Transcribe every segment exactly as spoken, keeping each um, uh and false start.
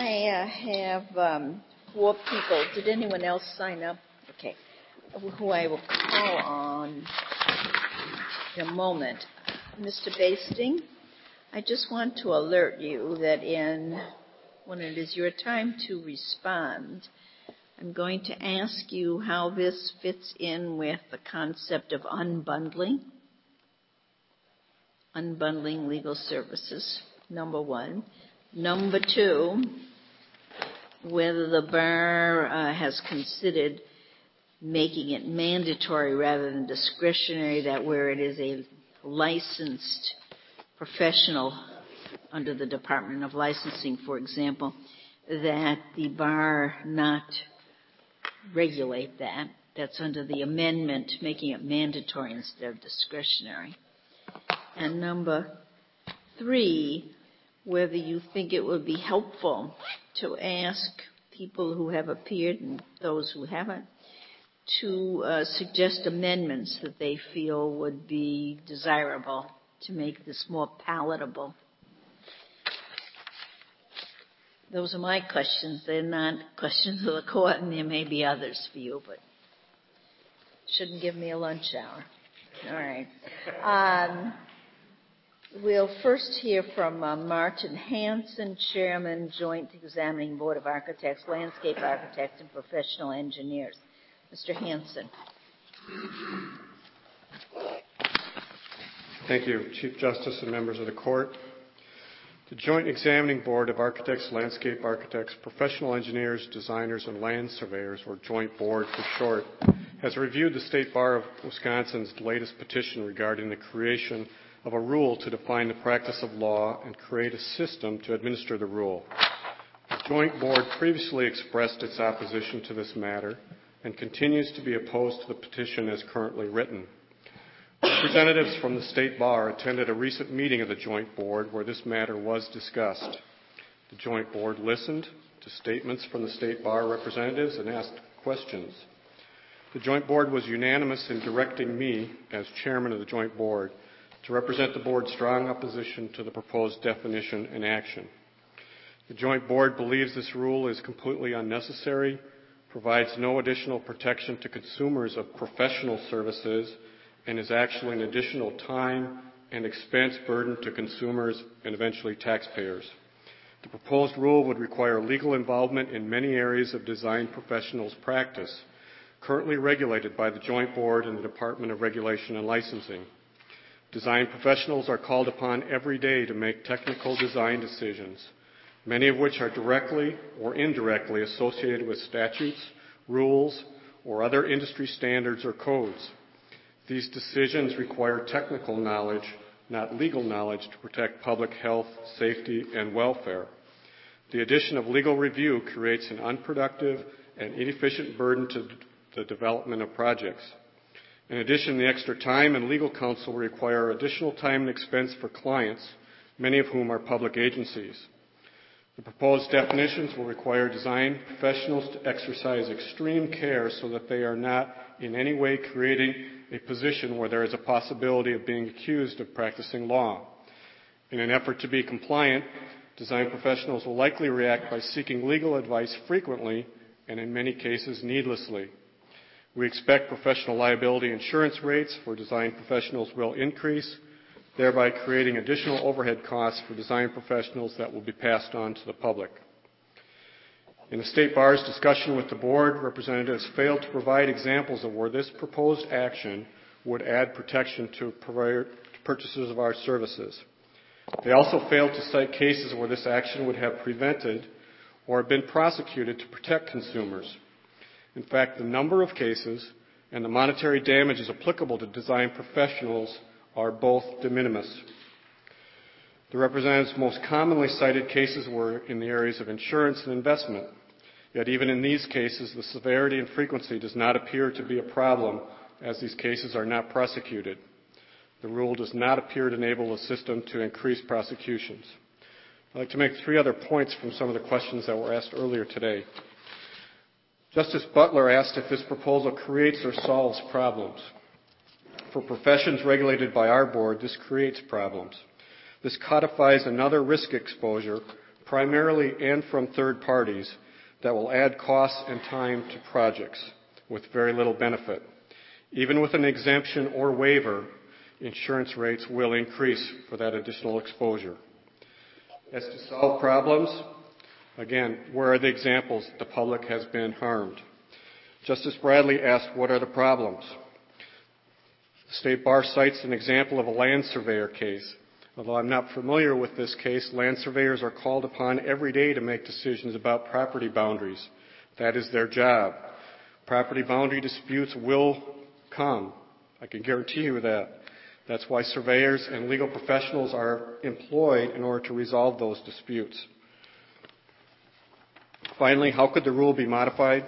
I uh, have um, four people. Did anyone else sign up? Okay. Who I will call on in a moment. Mister Basting, I just want to alert you that in when it is your time to respond, I'm going to ask you how this fits in with the concept of unbundling. Unbundling legal services, number one. Number two, whether the bar uh, has considered making it mandatory rather than discretionary, that where it is a licensed professional under the Department of Licensing, for example, that the bar not regulate that. That's under the amendment, making it mandatory instead of discretionary. And number three, whether you think it would be helpful to ask people who have appeared and those who haven't to uh, suggest amendments that they feel would be desirable to make this more palatable. Those are my questions. They're not questions of the court, and there may be others for you, but shouldn't give me a lunch hour. All right. Um, we'll first hear from uh, Martin Hansen, Chairman, Joint Examining Board of Architects, Landscape Architects, and Professional Engineers. Mister Hansen. Thank you, Chief Justice and members of the Court. The Joint Examining Board of Architects, Landscape Architects, Professional Engineers, Designers, and Land Surveyors, or Joint Board for short, has reviewed the State Bar of Wisconsin's latest petition regarding the creation of a rule to define the practice of law and create a system to administer the rule. The Joint Board previously expressed its opposition to this matter and continues to be opposed to the petition as currently written. Representatives from the State Bar attended a recent meeting of the Joint Board where this matter was discussed. The Joint Board listened to statements from the State Bar representatives and asked questions. The Joint Board was unanimous in directing me, as chairman of the Joint Board, to represent the Board's strong opposition to the proposed definition and action. The Joint Board believes this rule is completely unnecessary, provides no additional protection to consumers of professional services, and is actually an additional time and expense burden to consumers and eventually taxpayers. The proposed rule would require legal involvement in many areas of design professionals' practice, currently regulated by the Joint Board and the Department of Regulation and Licensing. Design professionals are called upon every day to make technical design decisions, many of which are directly or indirectly associated with statutes, rules, or other industry standards or codes. These decisions require technical knowledge, not legal knowledge, to protect public health, safety, and welfare. The addition of legal review creates an unproductive and inefficient burden to the development of projects. In addition, the extra time and legal counsel require additional time and expense for clients, many of whom are public agencies. The proposed definitions will require design professionals to exercise extreme care so that they are not in any way creating a position where there is a possibility of being accused of practicing law. In an effort to be compliant, design professionals will likely react by seeking legal advice frequently and in many cases needlessly. We expect professional liability insurance rates for design professionals will increase, thereby creating additional overhead costs for design professionals that will be passed on to the public. In the State Bar's discussion with the Board, representatives failed to provide examples of where this proposed action would add protection to purchasers of our services. They also failed to cite cases where this action would have prevented or been prosecuted to protect consumers. In fact, the number of cases and the monetary damages applicable to design professionals are both de minimis. The representatives' most commonly cited cases were in the areas of insurance and investment. Yet even in these cases, the severity and frequency does not appear to be a problem, as these cases are not prosecuted. The rule does not appear to enable the system to increase prosecutions. I'd like to make three other points from some of the questions that were asked earlier today. Justice Butler asked if this proposal creates or solves problems. For professions regulated by our board, this creates problems. This codifies another risk exposure primarily and from third parties, that will add costs and time to projects with very little benefit. Even with an exemption or waiver, insurance rates will increase for that additional exposure. As to solve problems, again, where are the examples the public has been harmed? Justice Bradley asked, what are the problems? The State Bar cites an example of a land surveyor case. Although I'm not familiar with this case, land surveyors are called upon every day to make decisions about property boundaries. That is their job. Property boundary disputes will come. I can guarantee you that. That's why surveyors and legal professionals are employed in order to resolve those disputes. Finally, how could the rule be modified?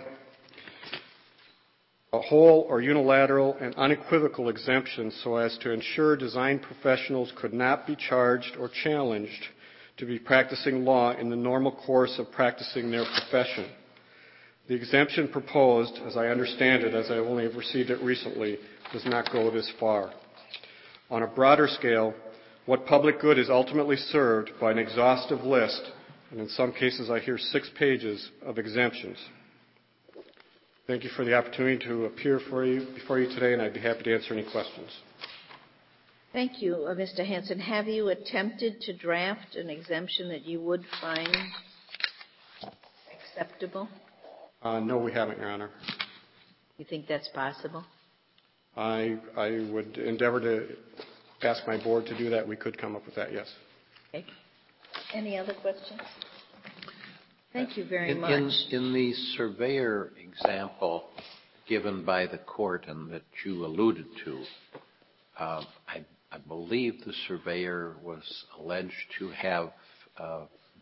A whole or unilateral and unequivocal exemption so as to ensure design professionals could not be charged or challenged to be practicing law in the normal course of practicing their profession. The exemption proposed, as I understand it, as I only have received it recently, does not go this far. On a broader scale, what public good is ultimately served by an exhaustive list, and in some cases I hear six pages of exemptions? Thank you for the opportunity to appear for you, before you today, and I'd be happy to answer any questions. Thank you, uh, Mister Hanson. Have you attempted to draft an exemption that you would find acceptable? Uh, no, we haven't, Your Honor. You think that's possible? I, I would endeavor to ask my board to do that. We could come up with that, yes. Okay. Any other questions? Thank you very in, much. In, in the surveyor example given by the court and that you alluded to, uh, I, I believe the surveyor was alleged to have uh,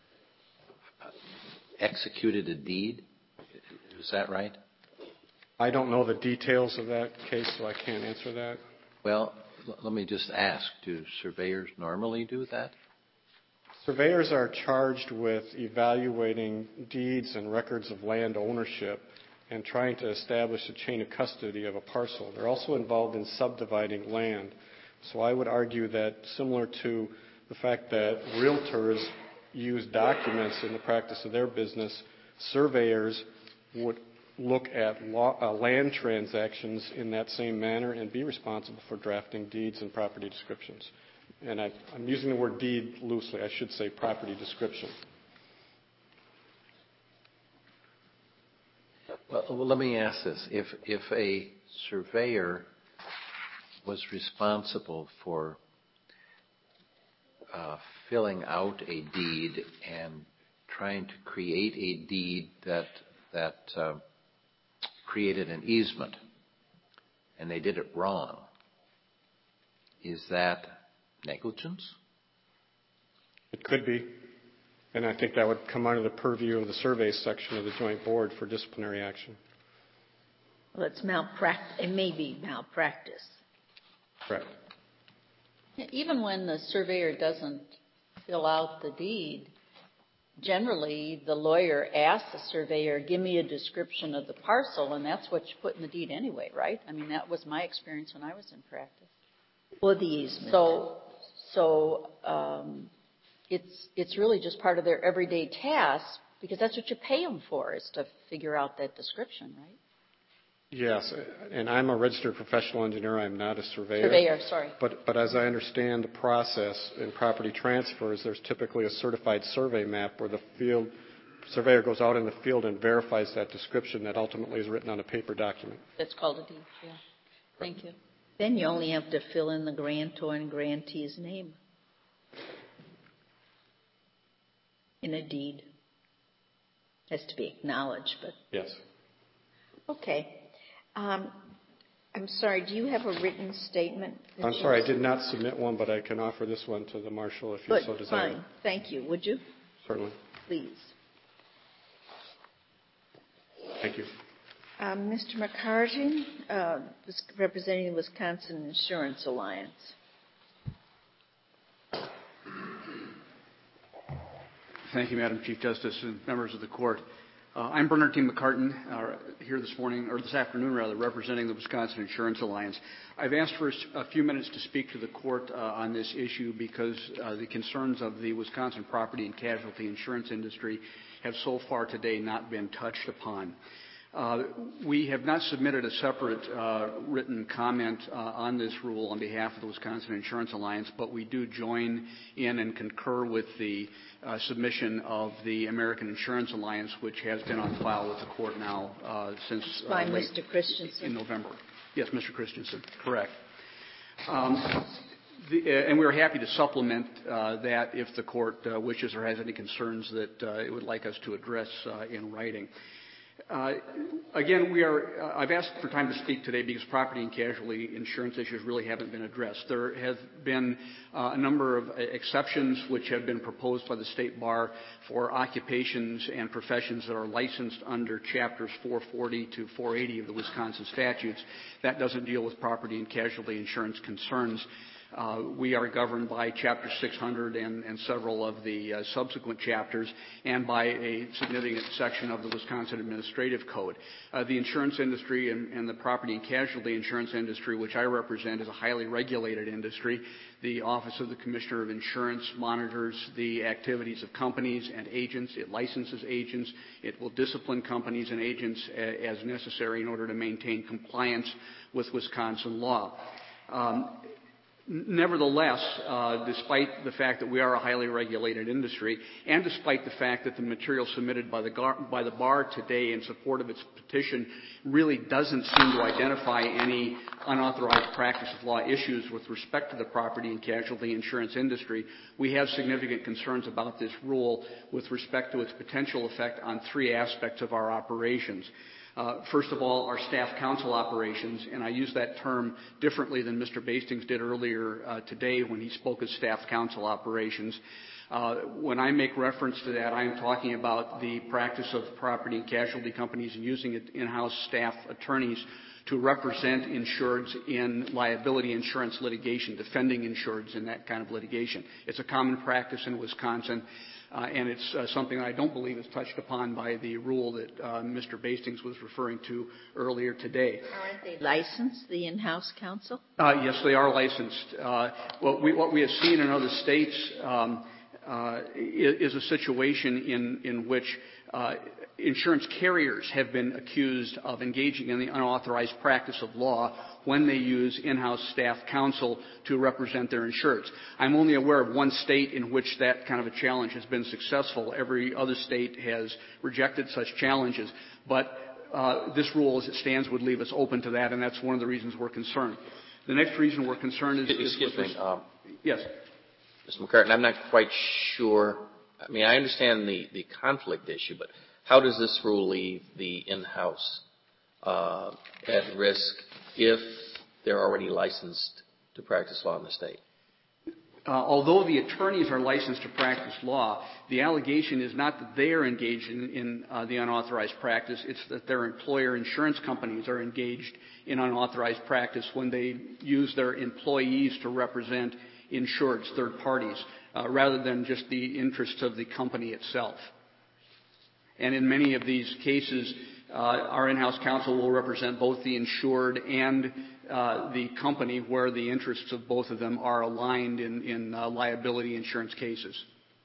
executed a deed. Is that right? I don't know the details of that case, so I can't answer that. Well, l- let me just ask, do surveyors normally do that? Surveyors are charged with evaluating deeds and records of land ownership and trying to establish a chain of custody of a parcel. They're also involved in subdividing land. So I would argue that, similar to the fact that realtors use documents in the practice of their business, surveyors would look at law, uh, land transactions in that same manner and be responsible for drafting deeds and property descriptions. And I, I'm using the word deed loosely. I should say property description. Well, well let me ask this. If, if a surveyor was responsible for uh, filling out a deed and trying to create a deed that, that uh, created an easement, and they did it wrong, is that negligence? It could be. And I think that would come under the purview of the surveys section of the Joint Board for disciplinary action. Well, it's malpractice. It may be malpractice. Correct. Even when the surveyor doesn't fill out the deed, generally the lawyer asks the surveyor, give me a description of the parcel, and that's what you put in the deed anyway, right? I mean, that was my experience when I was in practice. Or the easement. So, so um, it's it's really just part of their everyday task, because that's what you pay them for, is to figure out that description, right? Yes, and I'm a registered professional engineer. I'm not a surveyor. Surveyor, sorry. But, but as I understand the process in property transfers, there's typically a certified survey map where the field surveyor goes out in the field and verifies that description that ultimately is written on a paper document. That's called a deed, yeah. Thank you. Then you only have to fill in the grantor and grantee's name in a deed. Has to be acknowledged, but... Yes. Okay. Um, I'm sorry, do you have a written statement? I'm sorry, I did not submit one, but I can offer this one to the marshal if you Good, so desire. fine. Thank you. Would you? Certainly. Please. Thank you. Um, Mister McCarty, uh, representing the Wisconsin Insurance Alliance. Thank you, Madam Chief Justice and members of the court. Uh, I'm Bernard T. McCartan, uh, here this morning, or this afternoon rather, representing the Wisconsin Insurance Alliance. I've asked for a few minutes to speak to the court uh, on this issue because uh, the concerns of the Wisconsin property and casualty insurance industry have so far today not been touched upon. Uh, we have not submitted a separate uh, written comment uh, on this rule on behalf of the Wisconsin Insurance Alliance, but we do join in and concur with the uh, submission of the American Insurance Alliance, which has been on file with the court now uh, since uh, By late Mister Christensen. in November. Yes, Mister Christensen, correct. Um, The, uh, and we're happy to supplement uh, that if the court uh, wishes or has any concerns that uh, it would like us to address uh, in writing. Uh, again, we are, uh, I've asked for time to speak today because property and casualty insurance issues really haven't been addressed. There have been uh, a number of exceptions which have been proposed by the State Bar for occupations and professions that are licensed under Chapters four forty to four eighty of the Wisconsin statutes. That doesn't deal with property and casualty insurance concerns. Uh, we are governed by Chapter six hundred and, and several of the uh, subsequent chapters and by a significant section of the Wisconsin Administrative Code. Uh, the insurance industry and, and the property and casualty insurance industry, which I represent, is a highly regulated industry. The Office of the Commissioner of Insurance monitors the activities of companies and agents. It licenses agents. It will discipline companies and agents a, as necessary in order to maintain compliance with Wisconsin law. Um, Nevertheless, uh, despite the fact that we are a highly regulated industry, and despite the fact that the material submitted by the, gar- by the bar today in support of its petition really doesn't seem to identify any unauthorized practice of law issues with respect to the property and casualty insurance industry, we have significant concerns about this rule with respect to its potential effect on three aspects of our operations. Uh, first of all, our staff counsel operations, and I use that term differently than Mister Bastings did earlier uh, today when he spoke of staff counsel operations. Uh, when I make reference to that, I'm talking about the practice of property and casualty companies and using in-house staff attorneys to represent insureds in liability insurance litigation, defending insureds in that kind of litigation. It's a common practice in Wisconsin. Uh, and it's uh, something I don't believe is touched upon by the rule that uh, Mister Bastings was referring to earlier today. Aren't they licensed, the in-house counsel? Uh, yes, they are licensed. Uh, what, we, what we have seen in other states um, uh, is, is a situation in, in which uh, insurance carriers have been accused of engaging in the unauthorized practice of law when they use in-house staff counsel to represent their insureds. I'm only aware of one state in which that kind of a challenge has been successful. Every other state has rejected such challenges. But uh, this rule as it stands would leave us open to that, and that's one of the reasons we're concerned. The next reason we're concerned is... Excuse is me. Um, yes. Mister McCartan, I'm not quite sure. I mean, I understand the, the conflict issue, but how does this rule leave the in-house uh, at risk if they're already licensed to practice law in the state? Uh, although the attorneys are licensed to practice law, the allegation is not that they are engaged in, in uh, the unauthorized practice. It's that their employer insurance companies are engaged in unauthorized practice when they use their employees to represent insureds, third parties, uh, rather than just the interests of the company itself. And in many of these cases, uh, our in-house counsel will represent both the insured and uh, the company where the interests of both of them are aligned in, in uh, liability insurance cases.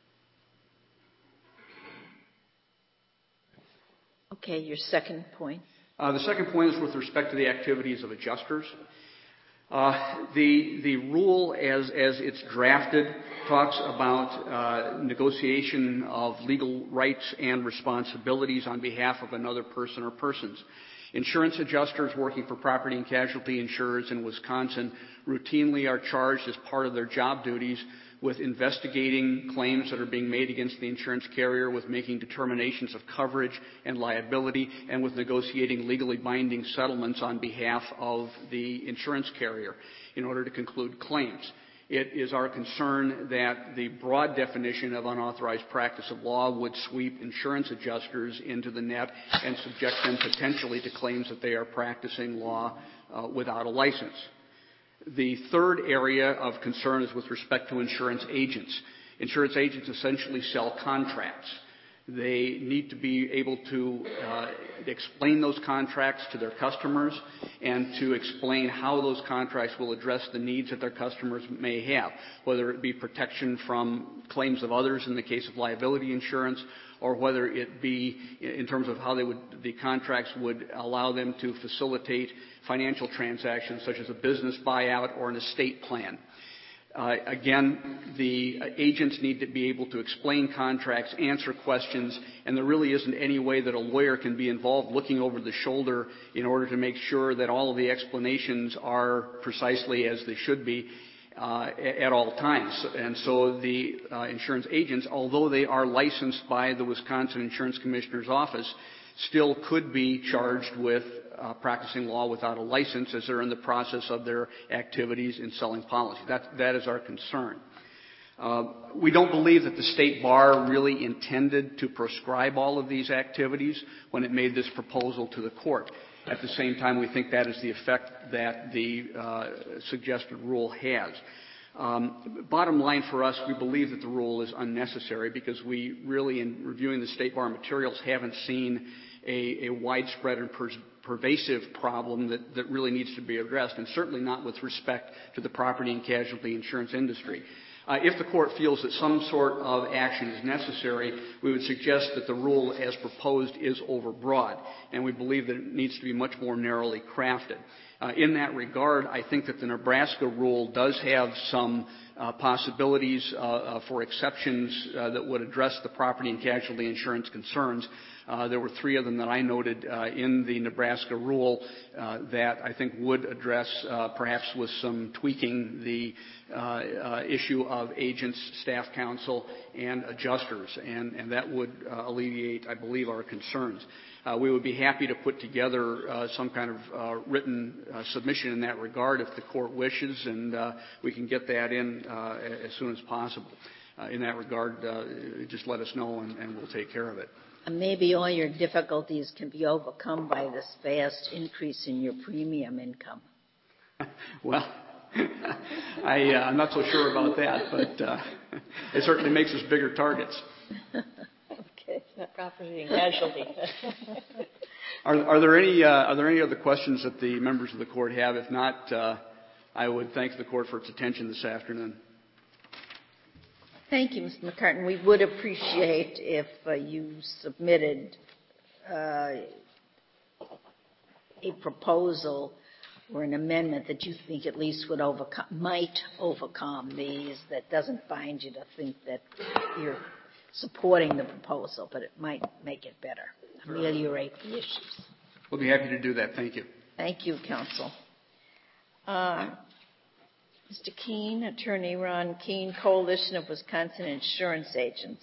Okay, your second point. Uh, the second point is with respect to the activities of adjusters. Uh, the the rule as as it's drafted talks about uh, negotiation of legal rights and responsibilities on behalf of another person or persons. Insurance adjusters working for property and casualty insurers in Wisconsin routinely are charged as part of their job duties with investigating claims that are being made against the insurance carrier, with making determinations of coverage and liability, and with negotiating legally binding settlements on behalf of the insurance carrier in order to conclude claims. It is our concern that the broad definition of unauthorized practice of law would sweep insurance adjusters into the net and subject them potentially to claims that they are practicing law uh, without a license. The third area of concern is with respect to insurance agents. Insurance agents essentially sell contracts. They need to be able to uh, explain those contracts to their customers and to explain how those contracts will address the needs that their customers may have, whether it be protection from claims of others in the case of liability insurance, or whether it be in terms of how they would, the contracts would allow them to facilitate financial transactions such as a business buyout or an estate plan. Uh, again, the agents need to be able to explain contracts, answer questions, and there really isn't any way that a lawyer can be involved looking over the shoulder in order to make sure that all of the explanations are precisely as they should be uh, at all times. And so the uh, insurance agents, although they are licensed by the Wisconsin Insurance Commissioner's Office, still could be charged with Uh, practicing law without a license as they're in the process of their activities in selling policy. That, that is our concern. Uh, we don't believe that the state bar really intended to prescribe all of these activities when it made this proposal to the court. At the same time, we think that is the effect that the uh, suggested rule has. Um, bottom line for us, we believe that the rule is unnecessary because we really, in reviewing the state bar materials, haven't seen a, a widespread and pers- pervasive problem that, that really needs to be addressed, and certainly not with respect to the property and casualty insurance industry. Uh, if the court feels that some sort of action is necessary, we would suggest that the rule as proposed is overbroad, and we believe that it needs to be much more narrowly crafted. Uh, in that regard, I think that the Nebraska rule does have some uh, possibilities uh, uh, for exceptions uh, that would address the property and casualty insurance concerns. Uh, there were three of them that I noted uh, in the Nebraska rule uh, that I think would address, uh, perhaps with some tweaking, the uh, uh, issue of agents, staff counsel, and adjusters, and, and that would uh, alleviate, I believe, our concerns. Uh, we would be happy to put together uh, some kind of uh, written uh, submission in that regard if the court wishes, and uh, we can get that in uh, as soon as possible. Uh, in that regard, uh, just let us know, and, and we'll take care of it. And maybe all your difficulties can be overcome by this vast increase in your premium income. Well, I, uh, I'm not so sure about that, but uh, it certainly makes us bigger targets. Okay, property and casualty. are, are there any uh, are there any other questions that the members of the court have? If not, uh, I would thank the court for its attention this afternoon. Thank you, Mister McCartan. We would appreciate if uh, you submitted uh, a proposal or an amendment that you think at least would overcome, might overcome these, that doesn't bind you to think that you're supporting the proposal, but it might make it better, ameliorate the issues. We'll be happy to do that. Thank you. Thank you, counsel. Uh, Mister Keene, Attorney Ron Keene, Coalition of Wisconsin Insurance Agents.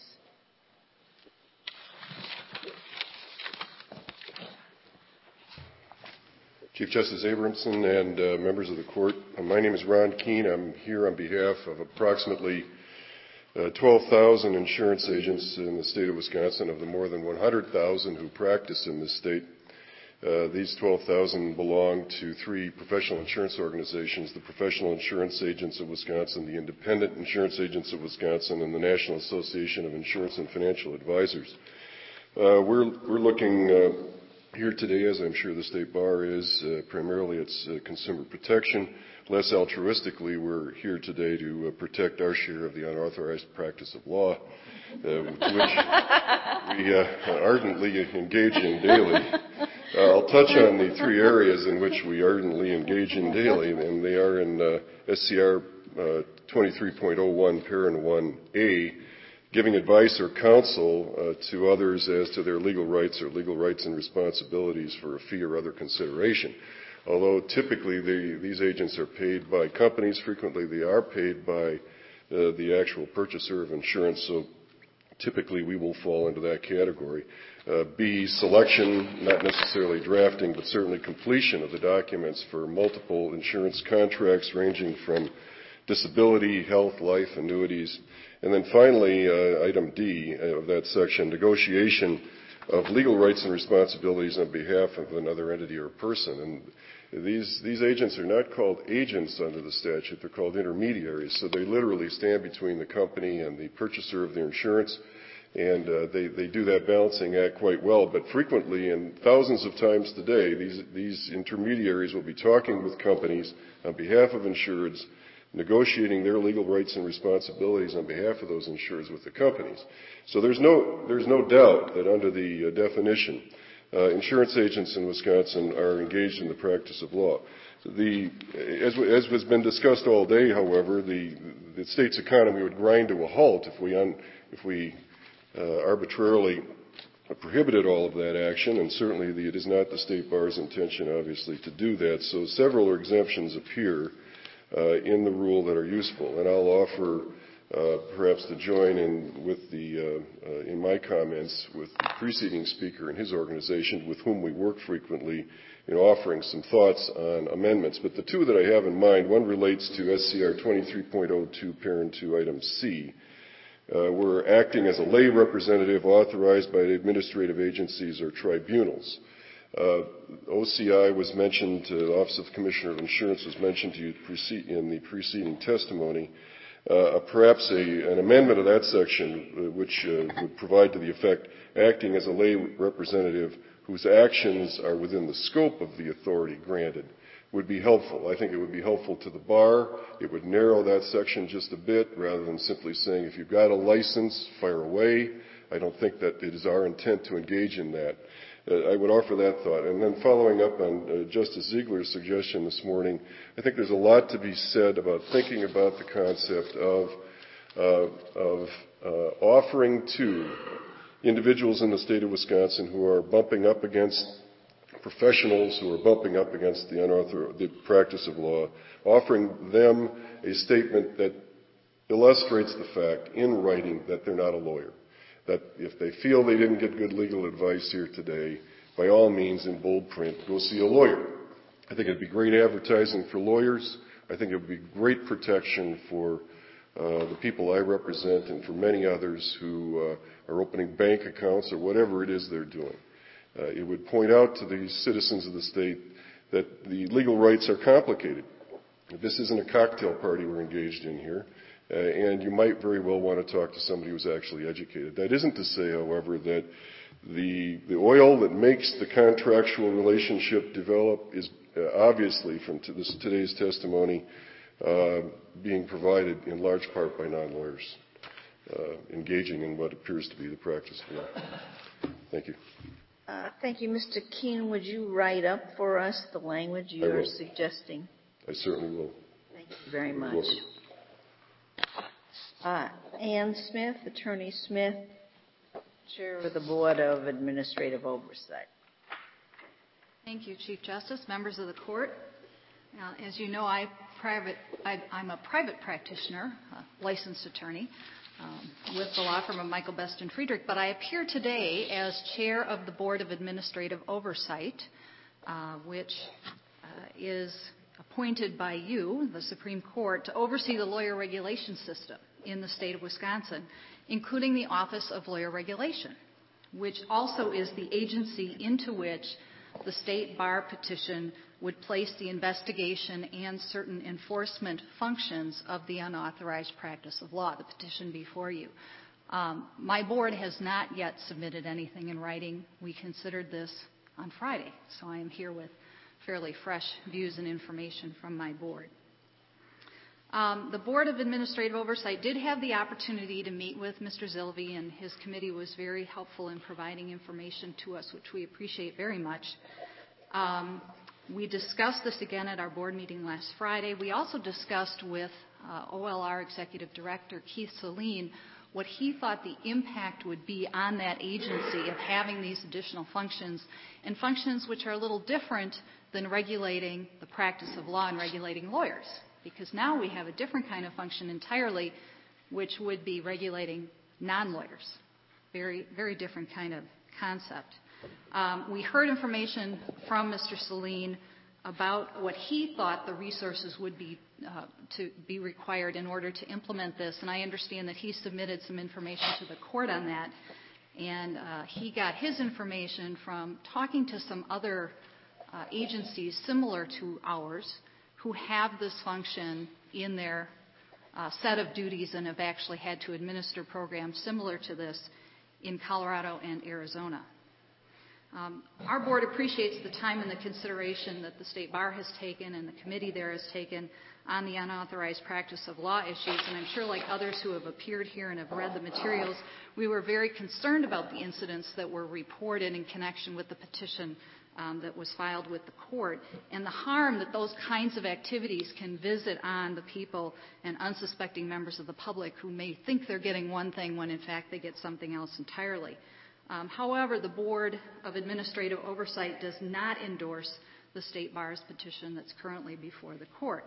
Chief Justice Abramson and uh, members of the court, uh, my name is Ron Keene. I'm here on behalf of approximately uh, twelve thousand insurance agents in the state of Wisconsin, of the more than one hundred thousand who practice in this state. Uh, these twelve thousand belong to three professional insurance organizations: the Professional Insurance Agents of Wisconsin, the Independent Insurance Agents of Wisconsin, and the National Association of Insurance and Financial Advisors. Uh, we're, we're looking uh, here today, as I'm sure the State Bar is, uh, primarily it's uh, consumer protection. Less altruistically, we're here today to uh, protect our share of the unauthorized practice of law, uh, with which we uh, ardently engage in daily. Uh, I'll touch on the three areas in which we ardently engage in daily, and they are in uh, S C R uh, twenty-three point oh one, Parent one A, giving advice or counsel uh, to others as to their legal rights or legal rights and responsibilities for a fee or other consideration. Although typically the, these agents are paid by companies, frequently they are paid by uh, the actual purchaser of insurance, so typically we will fall into that category. Uh, B, selection, not necessarily drafting, but certainly completion of the documents for multiple insurance contracts ranging from disability, health, life, annuities. And then finally, uh, item D of that section, negotiation of legal rights and responsibilities on behalf of another entity or person. And these, these agents are not called agents under the statute, they're called intermediaries. So they literally stand between the company and the purchaser of the insurance. And uh, they, they do that balancing act quite well. But frequently, and thousands of times today, these, these intermediaries will be talking with companies on behalf of insureds, negotiating their legal rights and responsibilities on behalf of those insureds with the companies. So there's no, there's no doubt that under the uh, definition, uh, insurance agents in Wisconsin are engaged in the practice of law. The, as, as has been discussed all day, however, the, the state's economy would grind to a halt if we, un, if we uh, arbitrarily prohibited all of that action, and certainly the, it is not the State Bar's intention, obviously, to do that. So several exemptions appear uh, in the rule that are useful, and I'll offer uh, perhaps to join in with the uh, uh, in my comments with the preceding speaker and his organization, with whom we work frequently, in offering some thoughts on amendments. But the two that I have in mind, one relates to S C R twenty-three point oh two, Parent two, Item C. Uh, we're acting as a lay representative authorized by administrative agencies or tribunals. Uh, O C I was mentioned, uh, the Office of Commissioner of Insurance was mentioned to you in the preceding testimony. Uh, perhaps a, an amendment of that section, uh, which uh, would provide to the effect acting as a lay representative whose actions are within the scope of the authority granted, would be helpful. I think it would be helpful to the bar. It would narrow that section just a bit rather than simply saying if you've got a license, fire away. I don't think that it is our intent to engage in that. Uh, I would offer that thought. And then following up on uh, Justice Ziegler's suggestion this morning, I think there's a lot to be said about thinking about the concept of, uh, of uh, offering to individuals in the state of Wisconsin who are bumping up against professionals who are bumping up against the unauthorized the practice of law, offering them a statement that illustrates the fact in writing that they're not a lawyer. That if they feel they didn't get good legal advice here today, by all means, in bold print, go see a lawyer. I think it'd be great advertising for lawyers. I think it would be great protection for uh, the people I represent and for many others who uh, are opening bank accounts or whatever it is they're doing. Uh, it would point out to the citizens of the state that the legal rights are complicated. This isn't a cocktail party we're engaged in here, uh, and you might very well want to talk to somebody who's actually educated. That isn't to say, however, that the, the oil that makes the contractual relationship develop is uh, obviously, from to this, today's testimony, uh, being provided in large part by non-lawyers uh, engaging in what appears to be the practice of law. Thank you. Uh, thank you. Mister Keene, would you write up for us the language you're suggesting? I certainly will. Thank you very You're much. welcome. Uh, Ann Smith, Attorney Smith, Chair of the Board of Administrative Oversight. Thank you, Chief Justice, members of the court. Uh, as you know, I private, I, I'm a private practitioner, a licensed attorney, Um, with the law firm of Michael Best and Friedrich, but I appear today as chair of the Board of Administrative Oversight, uh, which uh, is appointed by you, the Supreme Court, to oversee the lawyer regulation system in the state of Wisconsin, including the Office of Lawyer Regulation, which also is the agency into which the state bar petition would place the investigation and certain enforcement functions of the unauthorized practice of law, the petition before you. Um, my board has not yet submitted anything in writing. We considered this on Friday, so I am here with fairly fresh views and information from my board. Um, the Board of Administrative Oversight did have the opportunity to meet with Mister Zilvey, and his committee was very helpful in providing information to us, which we appreciate very much. Um, we discussed this again at our board meeting last Friday. We also discussed with uh, O L R Executive Director Keith Saline what he thought the impact would be on that agency of having these additional functions, and functions which are a little different than regulating the practice of law and regulating lawyers. Because now we have a different kind of function entirely, which would be regulating non-lawyers. Very, very different kind of concept. Um, we heard information from Mister Saline about what he thought the resources would be uh, to be required in order to implement this, and I understand that he submitted some information to the court on that, and uh, he got his information from talking to some other uh, agencies similar to ours who have this function in their uh, set of duties and have actually had to administer programs similar to this. in Colorado and Arizona. Um, our board appreciates the time and the consideration that the State Bar has taken and the committee there has taken on the unauthorized practice of law issues, and I'm sure like others who have appeared here and have read the materials, we were very concerned about the incidents that were reported in connection with the petition um, that was filed with the court and the harm that those kinds of activities can visit on the people and unsuspecting members of the public who may think they're getting one thing when in fact they get something else entirely. Um, however, the Board of Administrative Oversight does not endorse the State Bar's petition that's currently before the court.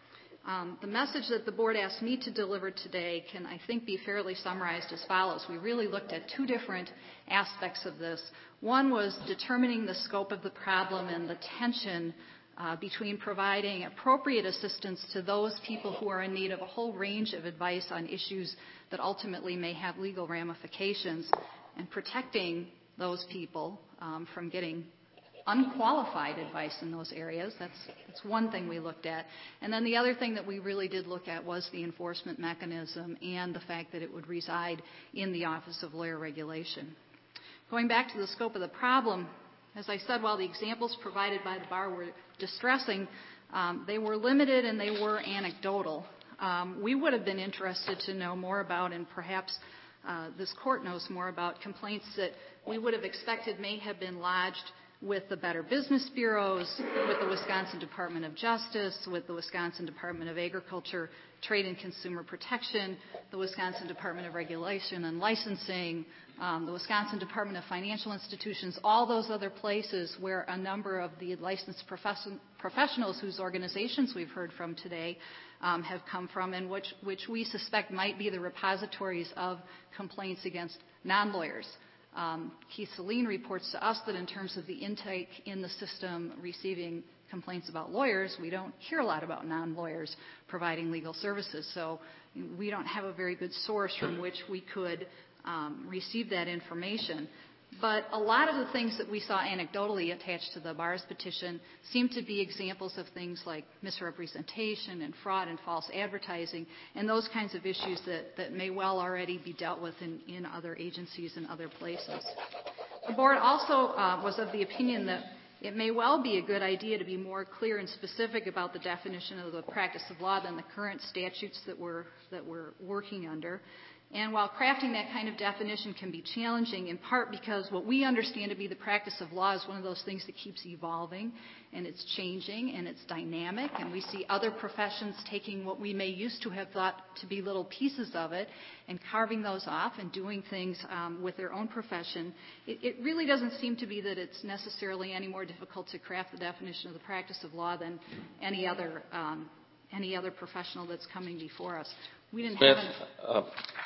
Um, the message that the board asked me to deliver today can, I think, be fairly summarized as follows. We really looked at two different aspects of this. One was determining the scope of the problem and the tension uh, between providing appropriate assistance to those people who are in need of a whole range of advice on issues that ultimately may have legal ramifications, and protecting those people um, from getting unqualified advice in those areas. That's, that's one thing we looked at. And then the other thing that we really did look at was the enforcement mechanism and the fact that it would reside in the Office of Lawyer Regulation. Going back to the scope of the problem, as I said, while the examples provided by the bar were distressing, um, they were limited and they were anecdotal. Um, we would have been interested to know more about, and perhaps uh, this court knows more about, complaints that we would have expected may have been lodged with the Better Business Bureaus, with the Wisconsin Department of Justice, with the Wisconsin Department of Agriculture, Trade and Consumer Protection, the Wisconsin Department of Regulation and Licensing, um, the Wisconsin Department of Financial Institutions, all those other places where a number of the licensed profession, professionals whose organizations we've heard from today um, have come from, and which, which we suspect might be the repositories of complaints against non-lawyers. Um, Keith Saline reports to us that in terms of the intake in the system receiving complaints about lawyers, we don't hear a lot about non-lawyers providing legal services. So we don't have a very good source from which we could um, receive that information. But a lot of the things that we saw anecdotally attached to the bar's petition seem to be examples of things like misrepresentation and fraud and false advertising and those kinds of issues that, that may well already be dealt with in, in other agencies and other places. The board also uh, was of the opinion that it may well be a good idea to be more clear and specific about the definition of the practice of law than the current statutes that we're, that we're working under. And while crafting that kind of definition can be challenging, in part because what we understand to be the practice of law is one of those things that keeps evolving, and it's changing, and it's dynamic, and we see other professions taking what we may used to have thought to be little pieces of it and carving those off and doing things um, with their own profession. It, it really doesn't seem to be that it's necessarily any more difficult to craft the definition of the practice of law than any other um, any other professional that's coming before us. We didn't Smith, have an, uh,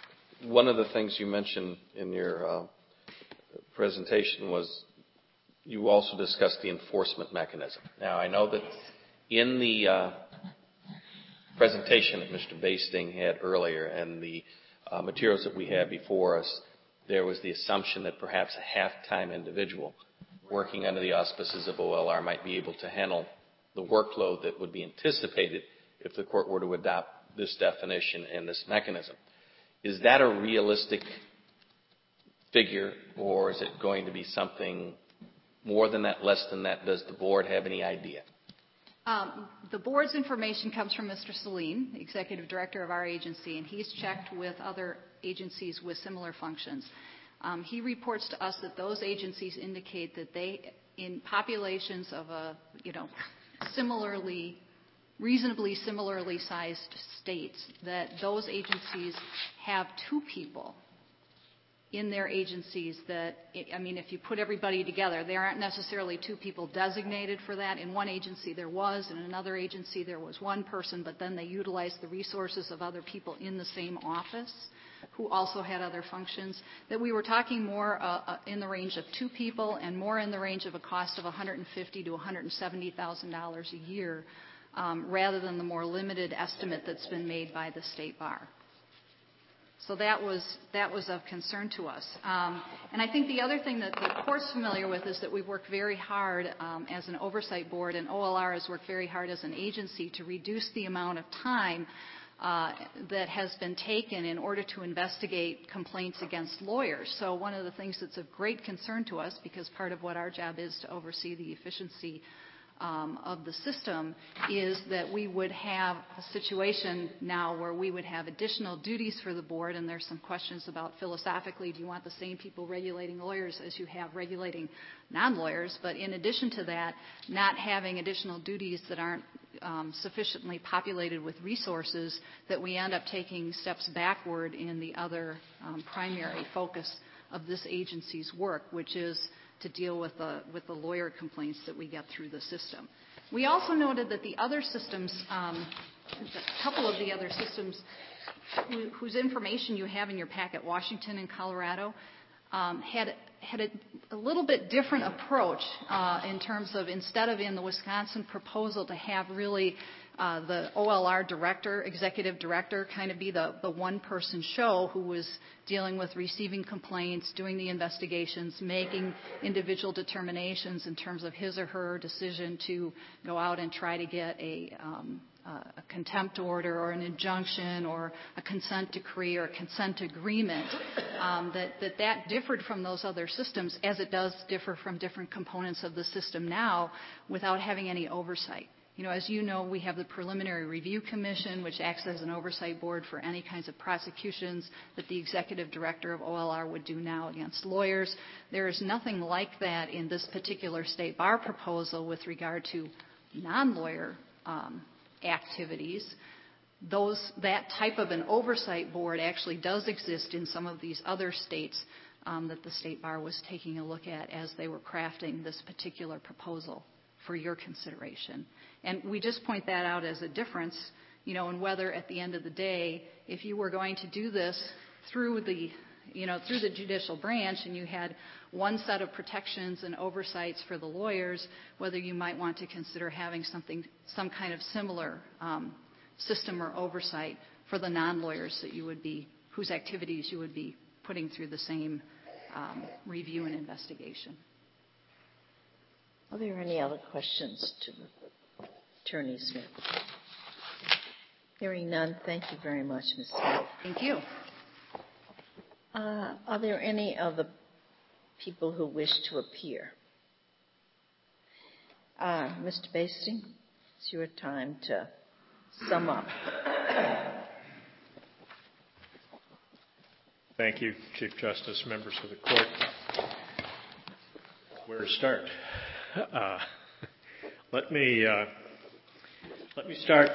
one of the things you mentioned in your uh, presentation was you also discussed the enforcement mechanism. Now, I know that in the uh, presentation that Mister Basting had earlier and the uh, materials that we had before us, there was the assumption that perhaps a half-time individual working under the auspices of O L R might be able to handle the workload that would be anticipated if the court were to adopt this definition and this mechanism. Is that a realistic figure, or is it going to be something more than that, less than that? Does the board have any idea? Um, the board's information comes from Mister Saline, the executive director of our agency, and he's checked with other agencies with similar functions. Um, he reports to us that those agencies indicate that they, in populations of a, you know, similarly, reasonably similarly sized states, that those agencies have two people in their agencies that, I mean, if you put everybody together, there aren't necessarily two people designated for that. In one agency there was, in another agency there was one person, but then they utilized the resources of other people in the same office who also had other functions, that we were talking more uh, uh, in the range of two people and more in the range of a cost of one hundred fifty thousand to one hundred seventy thousand dollars a year, um, rather than the more limited estimate that's been made by the State Bar. So that was that was of concern to us. Um, and I think the other thing that the court's familiar with is that we've worked very hard um, as an oversight board, and O L R has worked very hard as an agency to reduce the amount of time uh, that has been taken in order to investigate complaints against lawyers. So one of the things that's of great concern to us, because part of what our job is to oversee the efficiency Um, of the system, is that we would have a situation now where we would have additional duties for the board, and there's some questions about philosophically, do you want the same people regulating lawyers as you have regulating non-lawyers? But in addition to that, not having additional duties that aren't um, sufficiently populated with resources, that we end up taking steps backward in the other um, primary focus of this agency's work, which is to deal with the, with the lawyer complaints that we get through the system. We also noted that the other systems, um, a couple of the other systems who, whose information you have in your packet, Washington and Colorado, um, had, had a, a little bit different approach uh, in terms of, instead of in the Wisconsin proposal to have really Uh, the O L R director, executive director, kind of be the, the one-person show who was dealing with receiving complaints, doing the investigations, making individual determinations in terms of his or her decision to go out and try to get a, um, a contempt order or an injunction or a consent decree or a consent agreement, um, that, that that differed from those other systems, as it does differ from different components of the system now, without having any oversight. You know, as you know, we have the Preliminary Review Commission, which acts as an oversight board for any kinds of prosecutions that the executive director of O L R would do now against lawyers. There is nothing like that in this particular state bar proposal with regard to non-lawyer um, activities. Those, that type of an oversight board actually does exist in some of these other states um, that the state bar was taking a look at as they were crafting this particular proposal for your consideration. And we just point that out as a difference, you know, and whether at the end of the day, if you were going to do this through the, you know, through the judicial branch and you had one set of protections and oversights for the lawyers, whether you might want to consider having something, some kind of similar um, system or oversight for the non-lawyers that you would be, whose activities you would be putting through the same um, review and investigation. Are there any other questions to Attorney Smith? Hearing none, thank you very much, Miz Smith. Thank you. Uh, are there any other people who wish to appear? Uh, Mister Basting, it's your time to sum up. Thank you, Chief Justice, members of the court. Where to start? Uh, let me uh, let me start.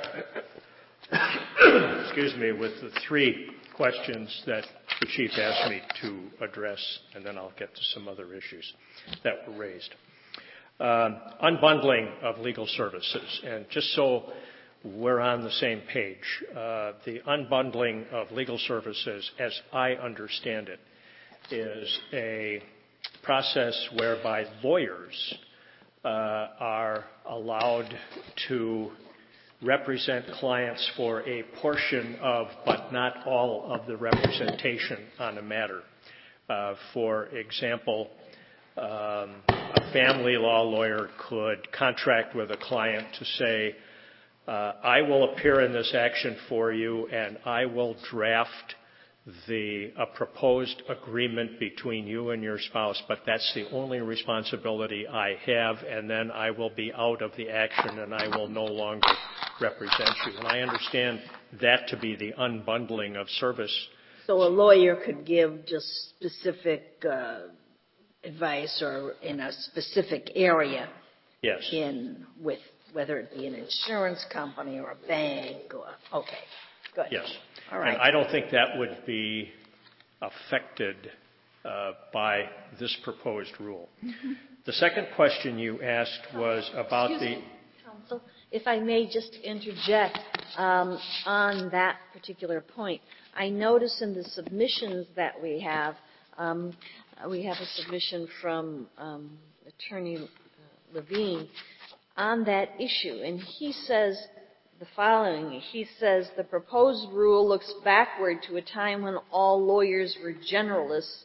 excuse me, with the three questions that the chief asked me to address, and then I'll get to some other issues that were raised. Uh, unbundling of legal services, and just so we're on the same page, uh, the unbundling of legal services, as I understand it, is a process whereby lawyers Uh, are allowed to represent clients for a portion of, but not all of the representation on a matter. Uh, for example, um, a family law lawyer could contract with a client to say, uh, I will appear in this action for you and I will draft the a proposed agreement between you and your spouse, but that's the only responsibility I have, and then I will be out of the action and I will no longer represent you. And I understand that to be the unbundling of service. So a lawyer could give just specific uh, advice or in a specific area. Yes. In with whether it be an insurance company or a bank or okay. Good. Yes. All right. And I don't think that would be affected uh, by this proposed rule. Mm-hmm. The second question you asked was about Excuse the... me, counsel, if I may just interject um, on that particular point. I notice in the submissions that we have, um, we have a submission from um, Attorney Levine on that issue, and he says the following. He says the proposed rule looks backward to a time when all lawyers were generalists,